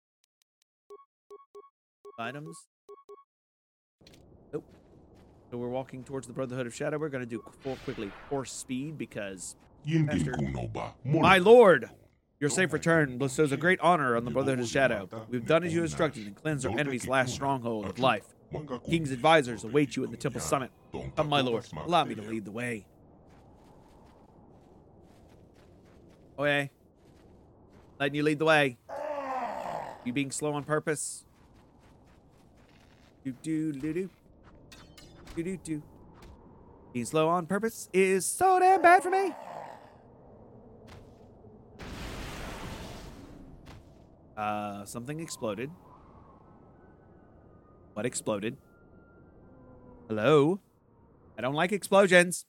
items. Nope. So we're walking towards the Brotherhood of Shadow. We're going to do full quickly horse speed because... Master, my lord! Your safe return bestows a great honor on the Brotherhood of Shadow. We've done as you instructed and cleansed our enemy's last stronghold of life. King's advisors await you at the temple summit. Come, my lord, allow me to lead the way. Okay. Letting you lead the way. You being slow on purpose? Do do do do. Do do do. Being slow on purpose is so damn bad for me. Uh, something exploded. What exploded? Hello? I don't like explosions.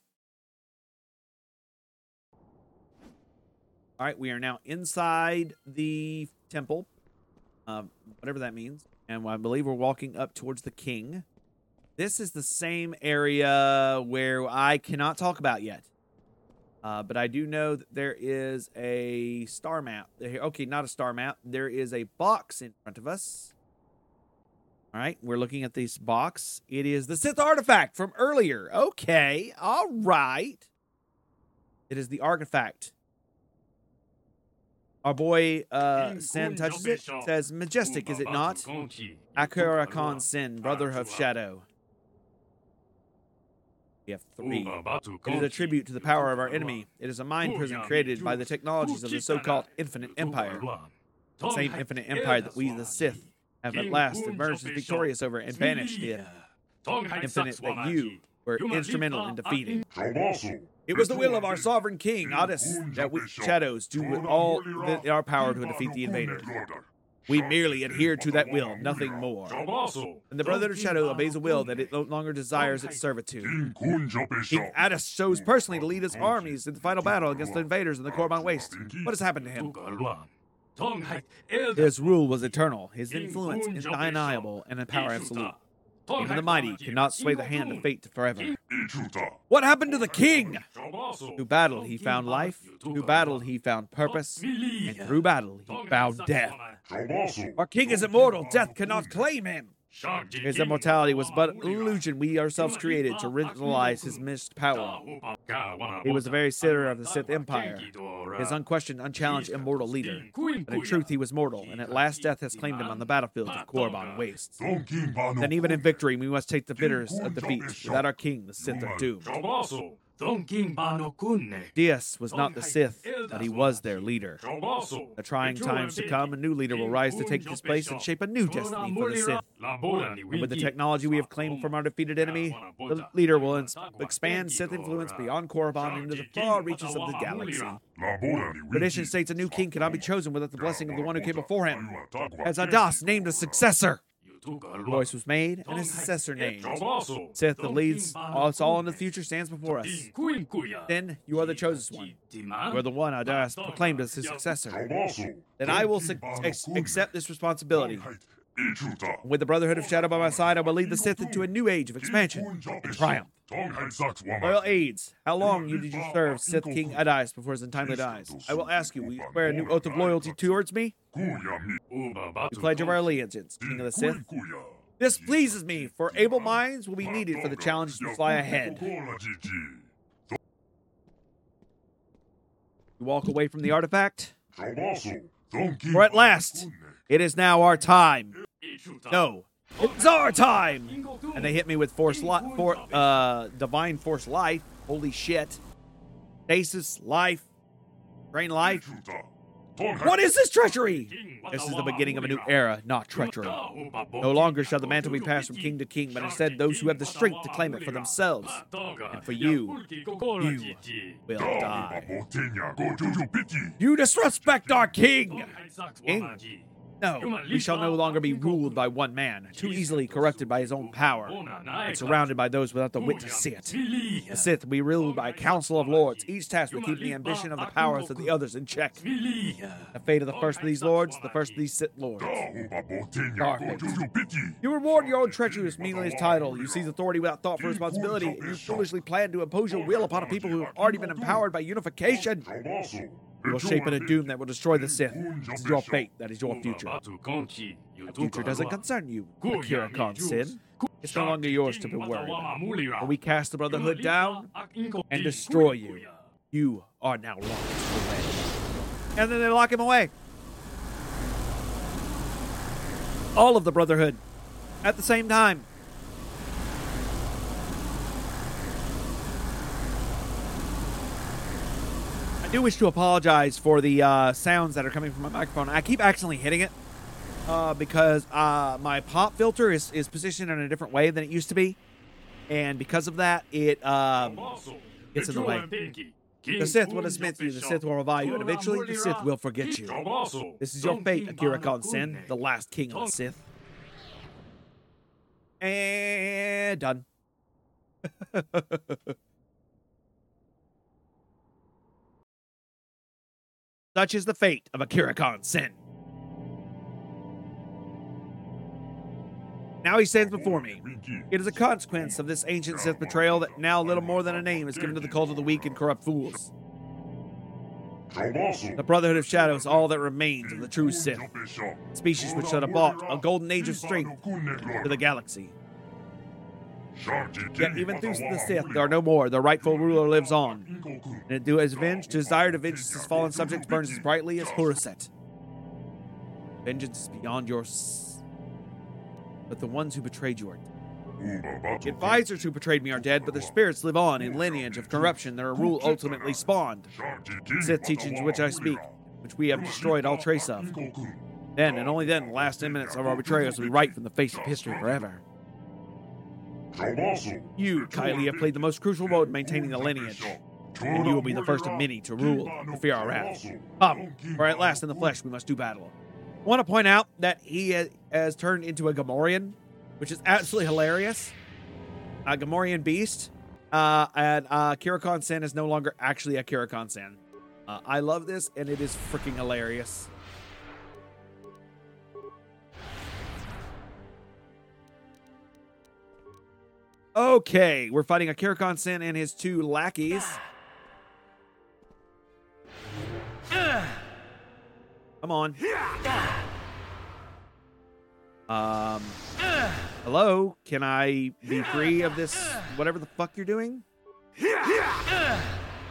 All right, we are now inside the temple, uh, whatever that means. And I believe we're walking up towards the king. This is the same area where I cannot talk about yet. Uh, but I do know that there is a star map. Okay, not a star map. There is a box in front of us. All right, we're looking at this box. It is the Sith artifact from earlier. Okay, all right. It is the artifact. Our boy uh, Sin touches it. Says, majestic, is it not? Akura Khan Sin, brother of Shadow. We have three. It is a tribute to the power of our enemy. It is a mind prison created by the technologies of the so-called Infinite Empire. The same Infinite Empire that we, the Sith, have at last emerged as victorious over and banished the Infinite that you were instrumental in defeating. It was the will of our sovereign king, Adis, that we shadows do with all the, our power to defeat the invaders. We merely adhere to that will, nothing more. And the Brotherhood of Shadow obeys a will that it no longer desires its servitude. King Adis chose personally to lead his armies in the final battle against the invaders in the Korriban Waste. What has happened to him? His rule was eternal, his influence undeniable, and his power absolute. Even the mighty cannot sway the hand of fate forever. What happened to the king? Through battle he found life, through battle he found purpose, and through battle he found death. Our king is immortal, death cannot claim him. His immortality was but an illusion we ourselves created to ritualize his missed power. He was the very center of the Sith Empire, his unquestioned, unchallenged, immortal leader. But in truth, he was mortal, and at last death has claimed him on the battlefield of Korriban Waste. Then even in victory, we must take the bitters of defeat. Without our king, the Sith are doomed. Dias was not the Sith, but he was their leader. The trying times to come, a new leader will rise to take his place and shape a new destiny for the Sith. And with the technology we have claimed from our defeated enemy, the leader will ins- expand Sith influence beyond Korriban into the far reaches of the galaxy. Tradition states a new king cannot be chosen without the blessing of the one who came before him. As Adas named a successor. Voice was made, and a successor named. Sith, the leads us all into the future, stands before us. Then you are the chosen one. You are the one Adaris proclaimed as his successor. Then I will su- ex- accept this responsibility. With the Brotherhood of Shadow by my side, I will lead the Sith into a new age of expansion and triumph. Loyal aides, how long you did you serve Sith King Adaris before his untimely dies? I will ask you, will you swear a new oath of loyalty towards me? You pledge of our allegiance, King of the Sith. This pleases me, for able minds will be needed for the challenges that lie ahead. You walk away from the artifact. For at last, it is now our time. No, it's our time! And they hit me with force li- for, uh, divine force life. Holy shit. Stasis, life, drain life. What is this treachery? This is the beginning of a new era, not treachery. No longer shall the mantle be passed from king to king, but instead those who have the strength to claim it for themselves. And for you, you will die. You disrespect our king! King? No, we shall no longer be ruled by one man, too easily corrupted by his own power, and surrounded by those without the wit to see it. The Sith will be ruled by a council of lords, each tasked with keeping the ambition of the powers of the others in check. The fate of the first of these lords, the first of these Sith lords. Starfate. You reward your own treacherous, meaningless title. You seize authority without thought for responsibility, and you foolishly plan to impose your will upon a people who have already been empowered by unification. You will shape in a doom that will destroy the Sith. This is your fate. That is your future. The future doesn't concern you, Akira Khan Sin. It's no longer yours to be worried about. When we cast the Brotherhood down and destroy you, you are now locked away. And then they lock him away. All of the Brotherhood at the same time. I do wish to apologize for the uh, sounds that are coming from my microphone. I keep accidentally hitting it uh, because uh, my pop filter is, is positioned in a different way than it used to be. And because of that, it um, gets in the way. The Sith will dismiss you, the Sith will revile you, and eventually the Sith will forget you. This is your fate, Akira Khan Sin, the last king of the Sith. And done. Such is the fate of Akira Khan Sin. Now he stands before me. It is a consequence of this ancient Sith betrayal that now little more than a name is given to the cult of the weak and corrupt fools. The Brotherhood of Shadow is all that remains of the true Sith, a species which should have brought a golden age of strength to the galaxy. Yet even through the Sith, there are no more. The rightful ruler lives on. And it do as avenge, desire to avenge his fallen subjects burns as brightly as Horuset. Vengeance is beyond your s- but the ones who betrayed you are dead. The advisors who betrayed me are dead, but their spirits live on in lineage of corruption their rule ultimately spawned. Sith teachings which I speak, which we have destroyed all trace of. Then, and only then, the last ten minutes of our betrayals will be right from the face of history forever. You, Kylie, have played the most crucial role in maintaining the lineage, and you will be the first of many to rule to fear our wrath. Come, for at last in the flesh we must do battle. I want to point out that he has, has turned into a Gamorrean, which is absolutely hilarious. A Gamorrean beast, uh, and uh, Akira Khan Sin is no longer actually Akira Khan Sin. Uh, I love this, and it is freaking hilarious. Okay, we're fighting Akira Khan Sin and his two lackeys. Come on. Um, hello? Can I be free of this, whatever the fuck you're doing? I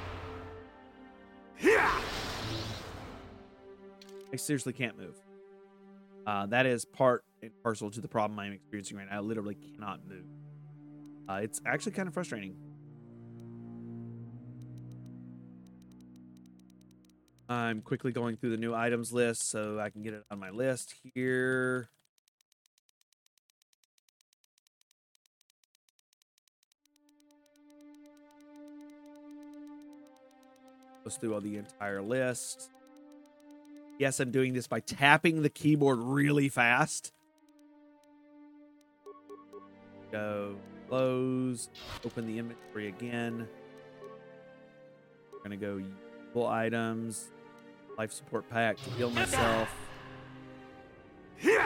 seriously can't move. Uh, that is part and parcel to the problem I'm experiencing right now. I literally cannot move. Uh, it's actually kind of frustrating. I'm quickly going through the new items list so I can get it on my list here. Let's do all the entire list. Yes, I'm doing this by tapping the keyboard really fast. Go close. Open the inventory again. We're gonna go useful items. Life support pack to heal myself. If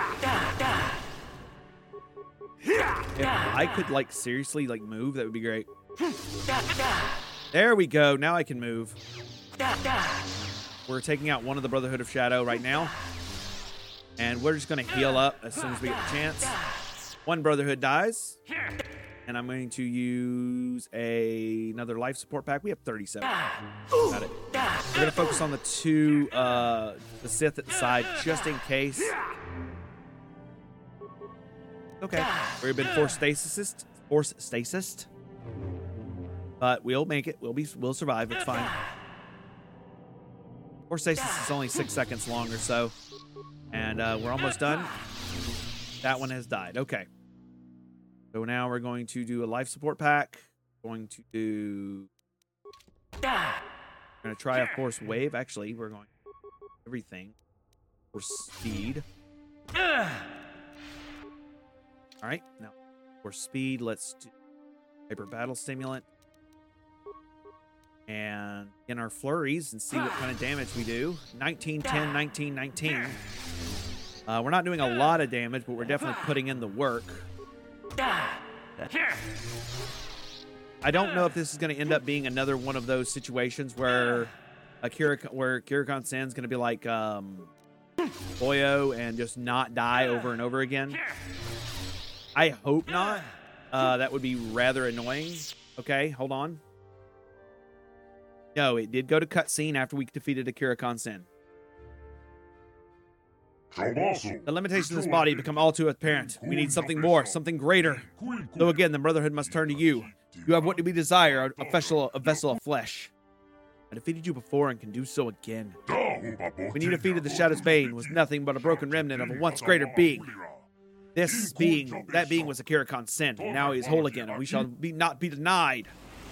I could like seriously like move, that would be great. There we go. Now I can move. We're taking out one of the Brotherhood of Shadow right now. And we're just going to heal up as soon as we get the chance. One Brotherhood dies. And I'm going to use a, another life support pack. We have thirty-seven. Got it. We're going to focus on the two, uh, the Sith at the side, just in case. Okay. We've been force stasis. Force stasis. But we'll make it. We'll be. We'll survive. It's fine. Force stasis is only six seconds long or so. And uh, we're almost done. That one has died. Okay. So now we're going to do a life support pack. Going to do... We're going to try a force wave. Actually, we're going to do everything for speed. All right. Now, for speed, let's do hyper battle stimulant. And in our flurries and see what kind of damage we do. nineteen, ten, nineteen, nineteen. Uh, we're not doing a lot of damage, but we're definitely putting in the work. I don't know if this is going to end up being another one of those situations where Akira, where Kira Sen's going to be like um, Boyo and just not die over and over again. I hope not. Uh, that would be rather annoying. Okay, hold on. No, it did go to cutscene after we defeated Akira Sen. The limitations of this body become all too apparent. We need something more, something greater. So again, the Brotherhood must turn to you. You have what we desire, a vessel, a vessel of flesh. I defeated you before and can do so again. When you defeated the Shadow's Bane, was nothing but a broken remnant of a once greater being. This being, that being was Akira Sen, and now he is whole again, and we shall be not be denied.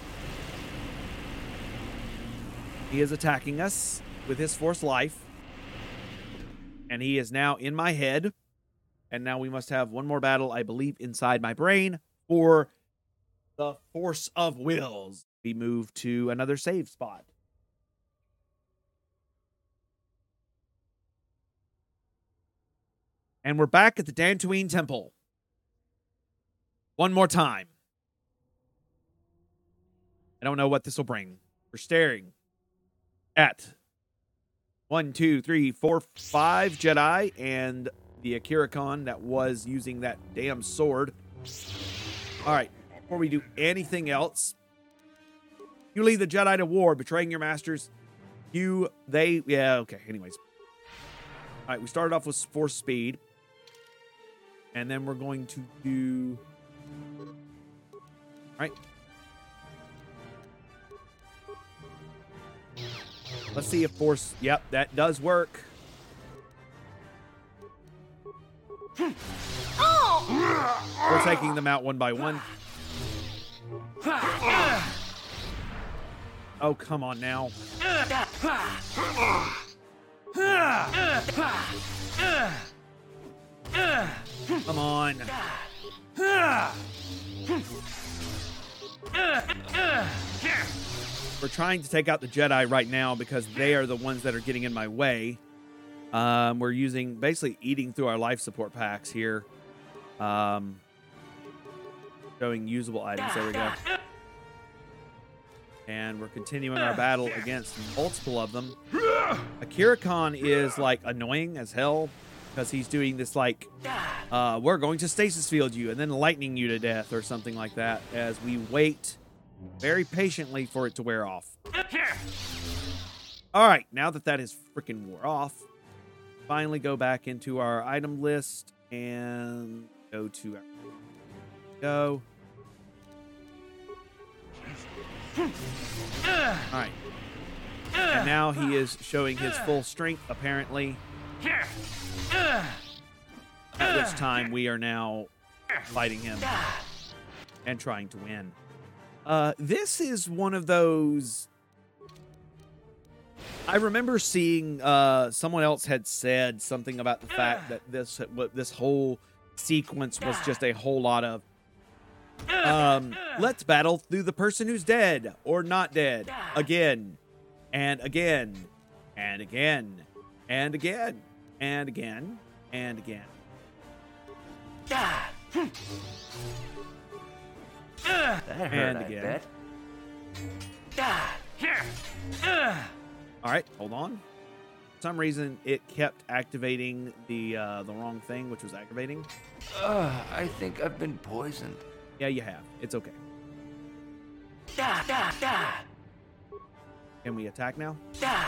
He is attacking us with his force life. And he is now in my head. And now we must have one more battle, I believe, inside my brain for the Force of Wills. We move to another save spot. And we're back at the Dantooine Temple. One more time. I don't know what this will bring. We're staring at one, two, three, four, five Jedi and the Akira Khan that was using that damn sword. All right, before we do anything else, you lead the Jedi to war, betraying your masters. You, they, yeah, okay, anyways. All right, we started off with force speed. And then we're going to do... All right. Let's see if force... Yep, that does work. We're taking them out one by one. Oh, come on now. Come on. We're trying to take out the Jedi right now because they are the ones that are getting in my way. Um, we're using, basically eating through our life support packs here. Um, showing usable items. There we go. And we're continuing our battle against multiple of them. Akira Khan is, like, annoying as hell because he's doing this, like, uh, we're going to stasis field you and then lightning you to death or something like that as we wait very patiently for it to wear off. All right, now that that is freaking wore off, finally go back into our item list and go to our go. All right. And now he is showing his full strength, apparently. At which time we are now fighting him and trying to win. Uh, this is one of those... I remember seeing uh, someone else had said something about the fact that this this whole sequence was just a whole lot of Um, let's battle through the person who's dead or not dead again and again and again and again and again and again. That hurt, And I again. bet. All right, hold on. For some reason, it kept activating the uh, the wrong thing, which was aggravating. Uh, I think I've been poisoned. Yeah, you have. It's okay. Da, da, da, Can we attack now? da.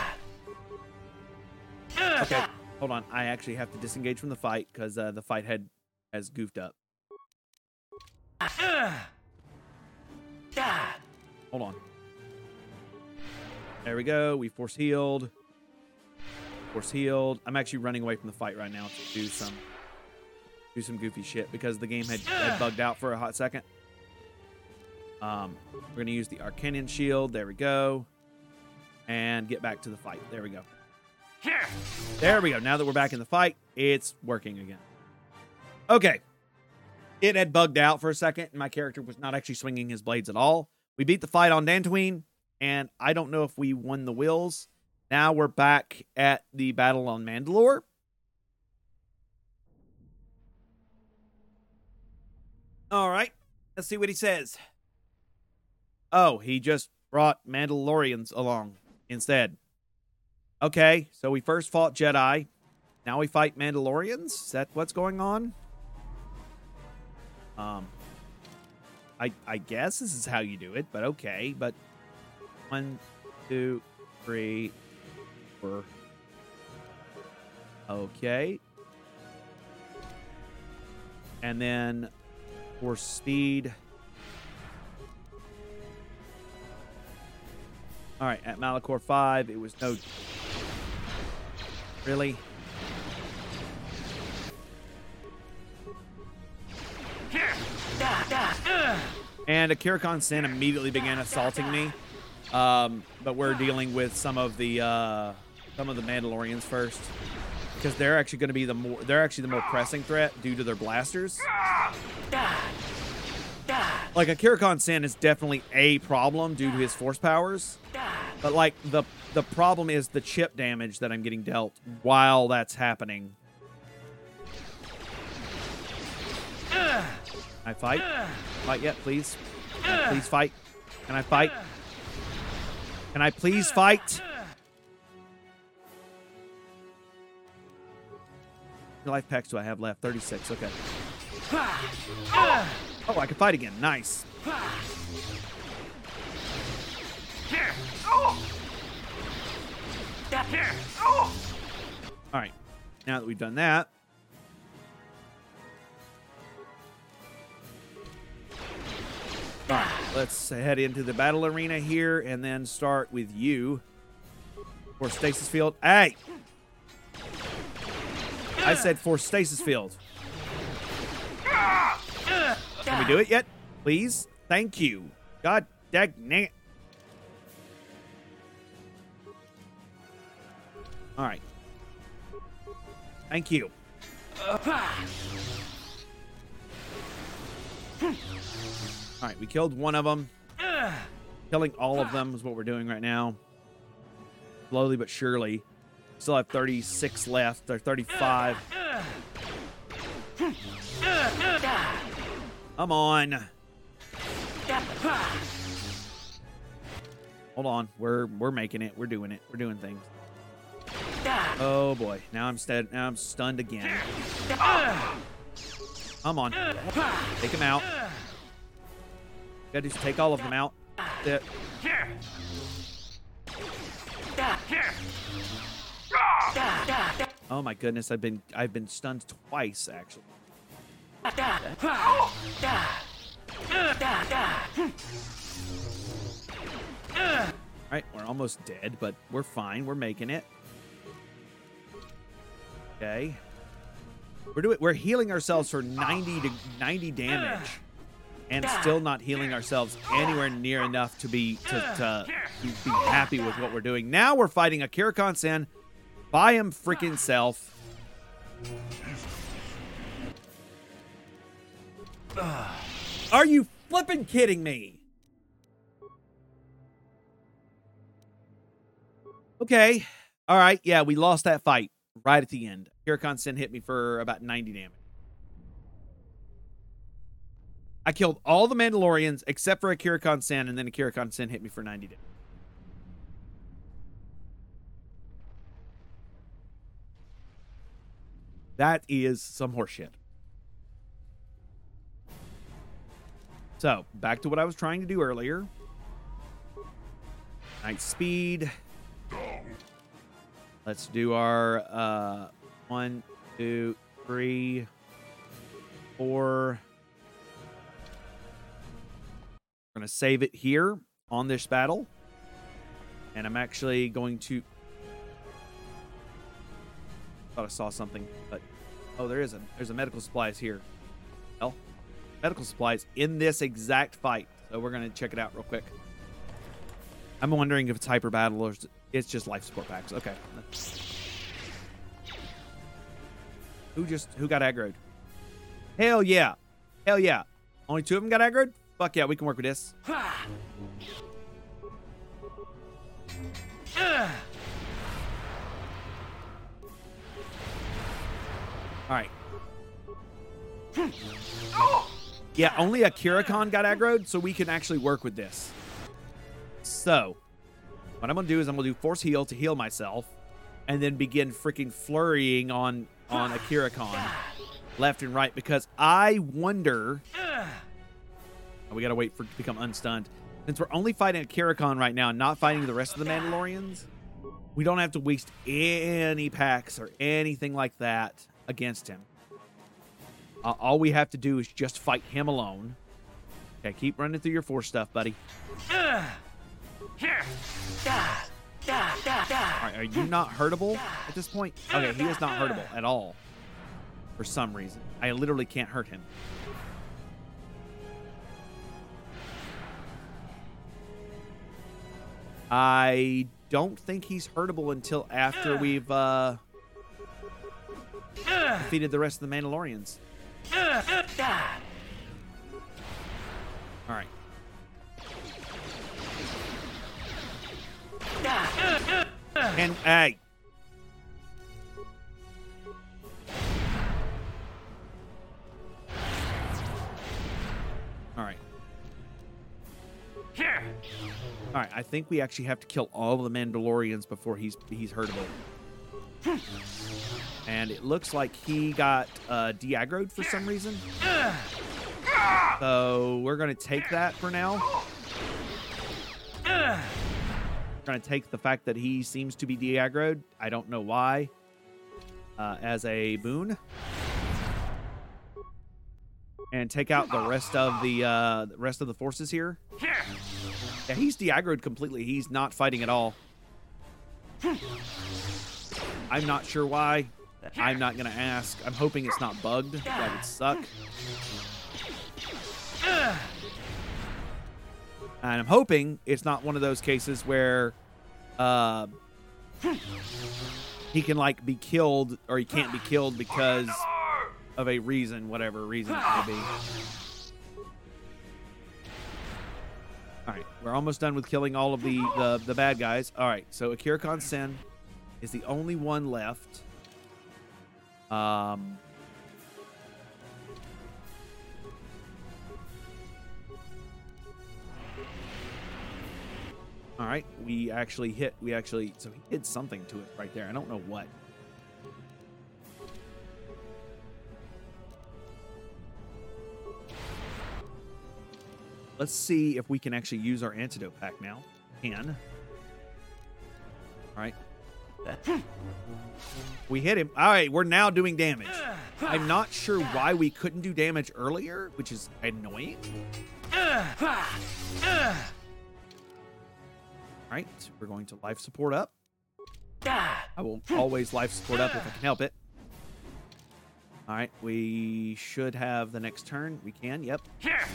Okay, hold on. I actually have to disengage from the fight because uh, the fight had has goofed up. Da. Hold on. There we go. We force healed. Force healed. I'm actually running away from the fight right now to do some do some goofy shit because the game had, had bugged out for a hot second. Um, we're gonna use the Arcanian shield. There we go. And get back to the fight. There we go. There we go. Now that we're back in the fight, it's working again. Okay. It had bugged out for a second, and my character was not actually swinging his blades at all. We beat the fight on Dantooine, and I don't know if we won the wills. Now we're back at the battle on Mandalore. All right. Let's see what he says. Oh, he just brought Mandalorians along instead. Okay, so we first fought Jedi. Now we fight Mandalorians? Is that what's going on? Um, I I guess this is how you do it, but okay. But one, two, three, four. Okay. And then for speed. All right, at Malachor five, it was no... Really? And Akira Sen immediately began assaulting me. Um, but we're dealing with some of the uh, some of the Mandalorians first, because they're actually going to be the more they're actually the more pressing threat due to their blasters. Like Akira Sen is definitely a problem due to his force powers, but like the the problem is the chip damage that I'm getting dealt while that's happening. Can I fight? Fight yet, please? Can I please fight? Can I fight? Can I please fight? How many life packs do I have left? thirty-six, okay. Oh, I can fight again. Nice. All right. Now that we've done that, all right, let's head into the battle arena here and then start with you for Stasis Field. Hey! I said for Stasis Field. Can we do it yet? Please? Thank you. God dang it. All right. Thank you. All right, we killed one of them. Killing all of them is what we're doing right now. Slowly but surely. Still have thirty-six left, or thirty-five. Come on. Hold on. We're we're making it. We're doing it. We're doing things. Oh boy. Now I'm st now I'm stunned again. Come on. Take him out. Gotta just take all of them out. That's it. Oh my goodness, I've been I've been stunned twice actually. Alright, we're almost dead, but we're fine. We're making it. Okay. We're doing we're healing ourselves for ninety to ninety damage. And still not healing ourselves anywhere near enough to be to, to be happy with what we're doing. Now we're fighting Akira Sen by him freaking self. Are you flipping kidding me? Okay. All right. Yeah, we lost that fight right at the end. Kirikon Sen hit me for about ninety damage. I killed all the Mandalorians except for a Kirikon Sen, and then a Kirikon Sen hit me for ninety damage. That is some horseshit. So, back to what I was trying to do earlier. Night speed. Let's do our uh, one, two, three, four. We're going to save it here on this battle. And I'm actually going to... Thought I saw something, but... Oh, there is a, there's a medical supplies here. Well, medical supplies in this exact fight. So we're going to check it out real quick. I'm wondering if it's hyper battle or it's just life support packs. Okay. Who just, who got aggroed? Hell yeah. Hell yeah. Only two of them got aggroed? Fuck yeah, we can work with this. Alright. Yeah, only a Kirikon got aggroed, so we can actually work with this. So, what I'm going to do is I'm going to do Force Heal to heal myself, and then begin freaking flurrying on, on a Kirikon left and right, because I wonder... Oh, we got to wait for it to become unstunned. Since we're only fighting a Kirikon right now and not fighting the rest of the Mandalorians, we don't have to waste any packs or anything like that against him. Uh, all we have to do is just fight him alone. Okay, keep running through your Force stuff, buddy. All right, are you not hurtable at this point? Okay, he is not hurtable at all. For some reason. I literally can't hurt him. I don't think he's hurtable until after we've uh, defeated the rest of the Mandalorians. All right. And hey. All right. All right, I think we actually have to kill all of the Mandalorians before he's he's hurtable. And it looks like he got uh, de-aggroed for some reason. So we're going to take that for now. We're going to take the fact that he seems to be de-aggroed. I don't know why. Uh, as a boon. And take out the rest of the uh, the rest of the forces here. Yeah, he's de-aggroed completely. He's not fighting at all. I'm not sure why. I'm not going to ask. I'm hoping it's not bugged. That would suck. And I'm hoping it's not one of those cases where uh, he can, like, be killed, or he can't be killed because of a reason, whatever reason it may be. All right, we're almost done with killing all of the, the, the bad guys. All right, so Kirikon Sen is the only one left. Um... All right, we actually hit, we actually, so he did something to it right there. I don't know what. Let's see if we can actually use our antidote pack now. Can. All right. We hit him. All right, we're now doing damage. I'm not sure why we couldn't do damage earlier, which is annoying. All right, we're going to life support up. I will always life support up if I can help it. All right, we should have the next turn. We can, yep.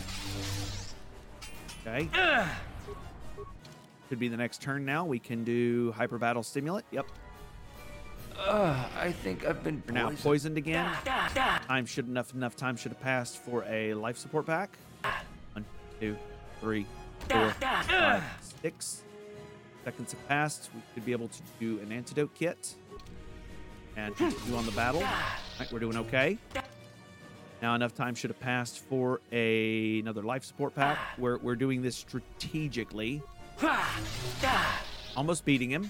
Okay. Could be the next turn now. We can do Hyper Battle Stimulant. Yep. Uh, I think I've been We're now poisoned. poisoned again. Time should enough enough time should have passed for a life support pack. One, two, three, four, five, six. Seconds have passed. We should be able to do an antidote kit. And continue on the battle. All right, we're doing okay. Now enough time should have passed for a, another life support pack. We're, we're doing this strategically. Almost beating him.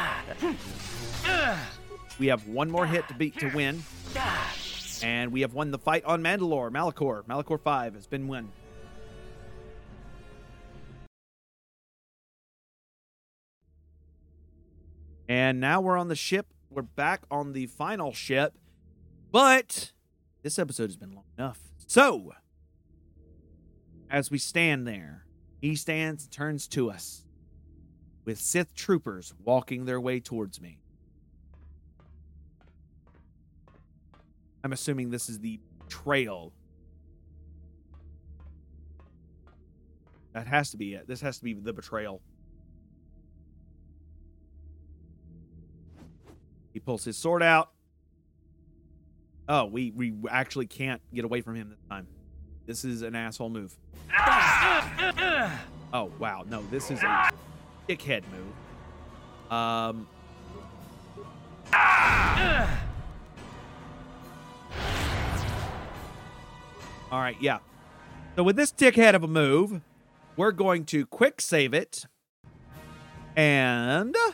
We have one more hit to beat to win. And we have won the fight on Mandalore. Malachor. Malachor five has been won. And now we're on the ship. We're back on the final ship. But this episode has been long enough. So, as we stand there, he stands and turns to us with Sith troopers walking their way towards me. I'm assuming this is the trail. That has to be it. This has to be the betrayal. He pulls his sword out. Oh, we, we actually can't get away from him this time. This is an asshole move. Oh, wow. No, this is a dickhead move. Um. All right, yeah. So with this dickhead of a move, we're going to quick save it. And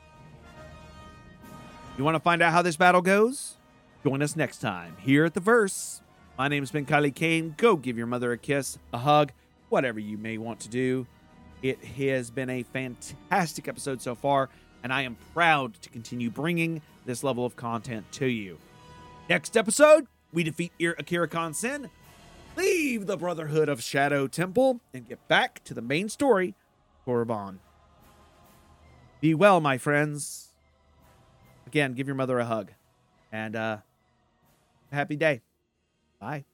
you want to find out how this battle goes? Join us next time here at The Verse. My name has been Kylie Kane. Go give your mother a kiss, a hug, whatever you may want to do. It has been a fantastic episode so far, and I am proud to continue bringing this level of content to you. Next episode, we defeat Akira Khan Sin, leave the Brotherhood of Shadow Temple, and get back to the main story, Korriban. Be well, my friends. Again, give your mother a hug. And uh, happy day. Bye.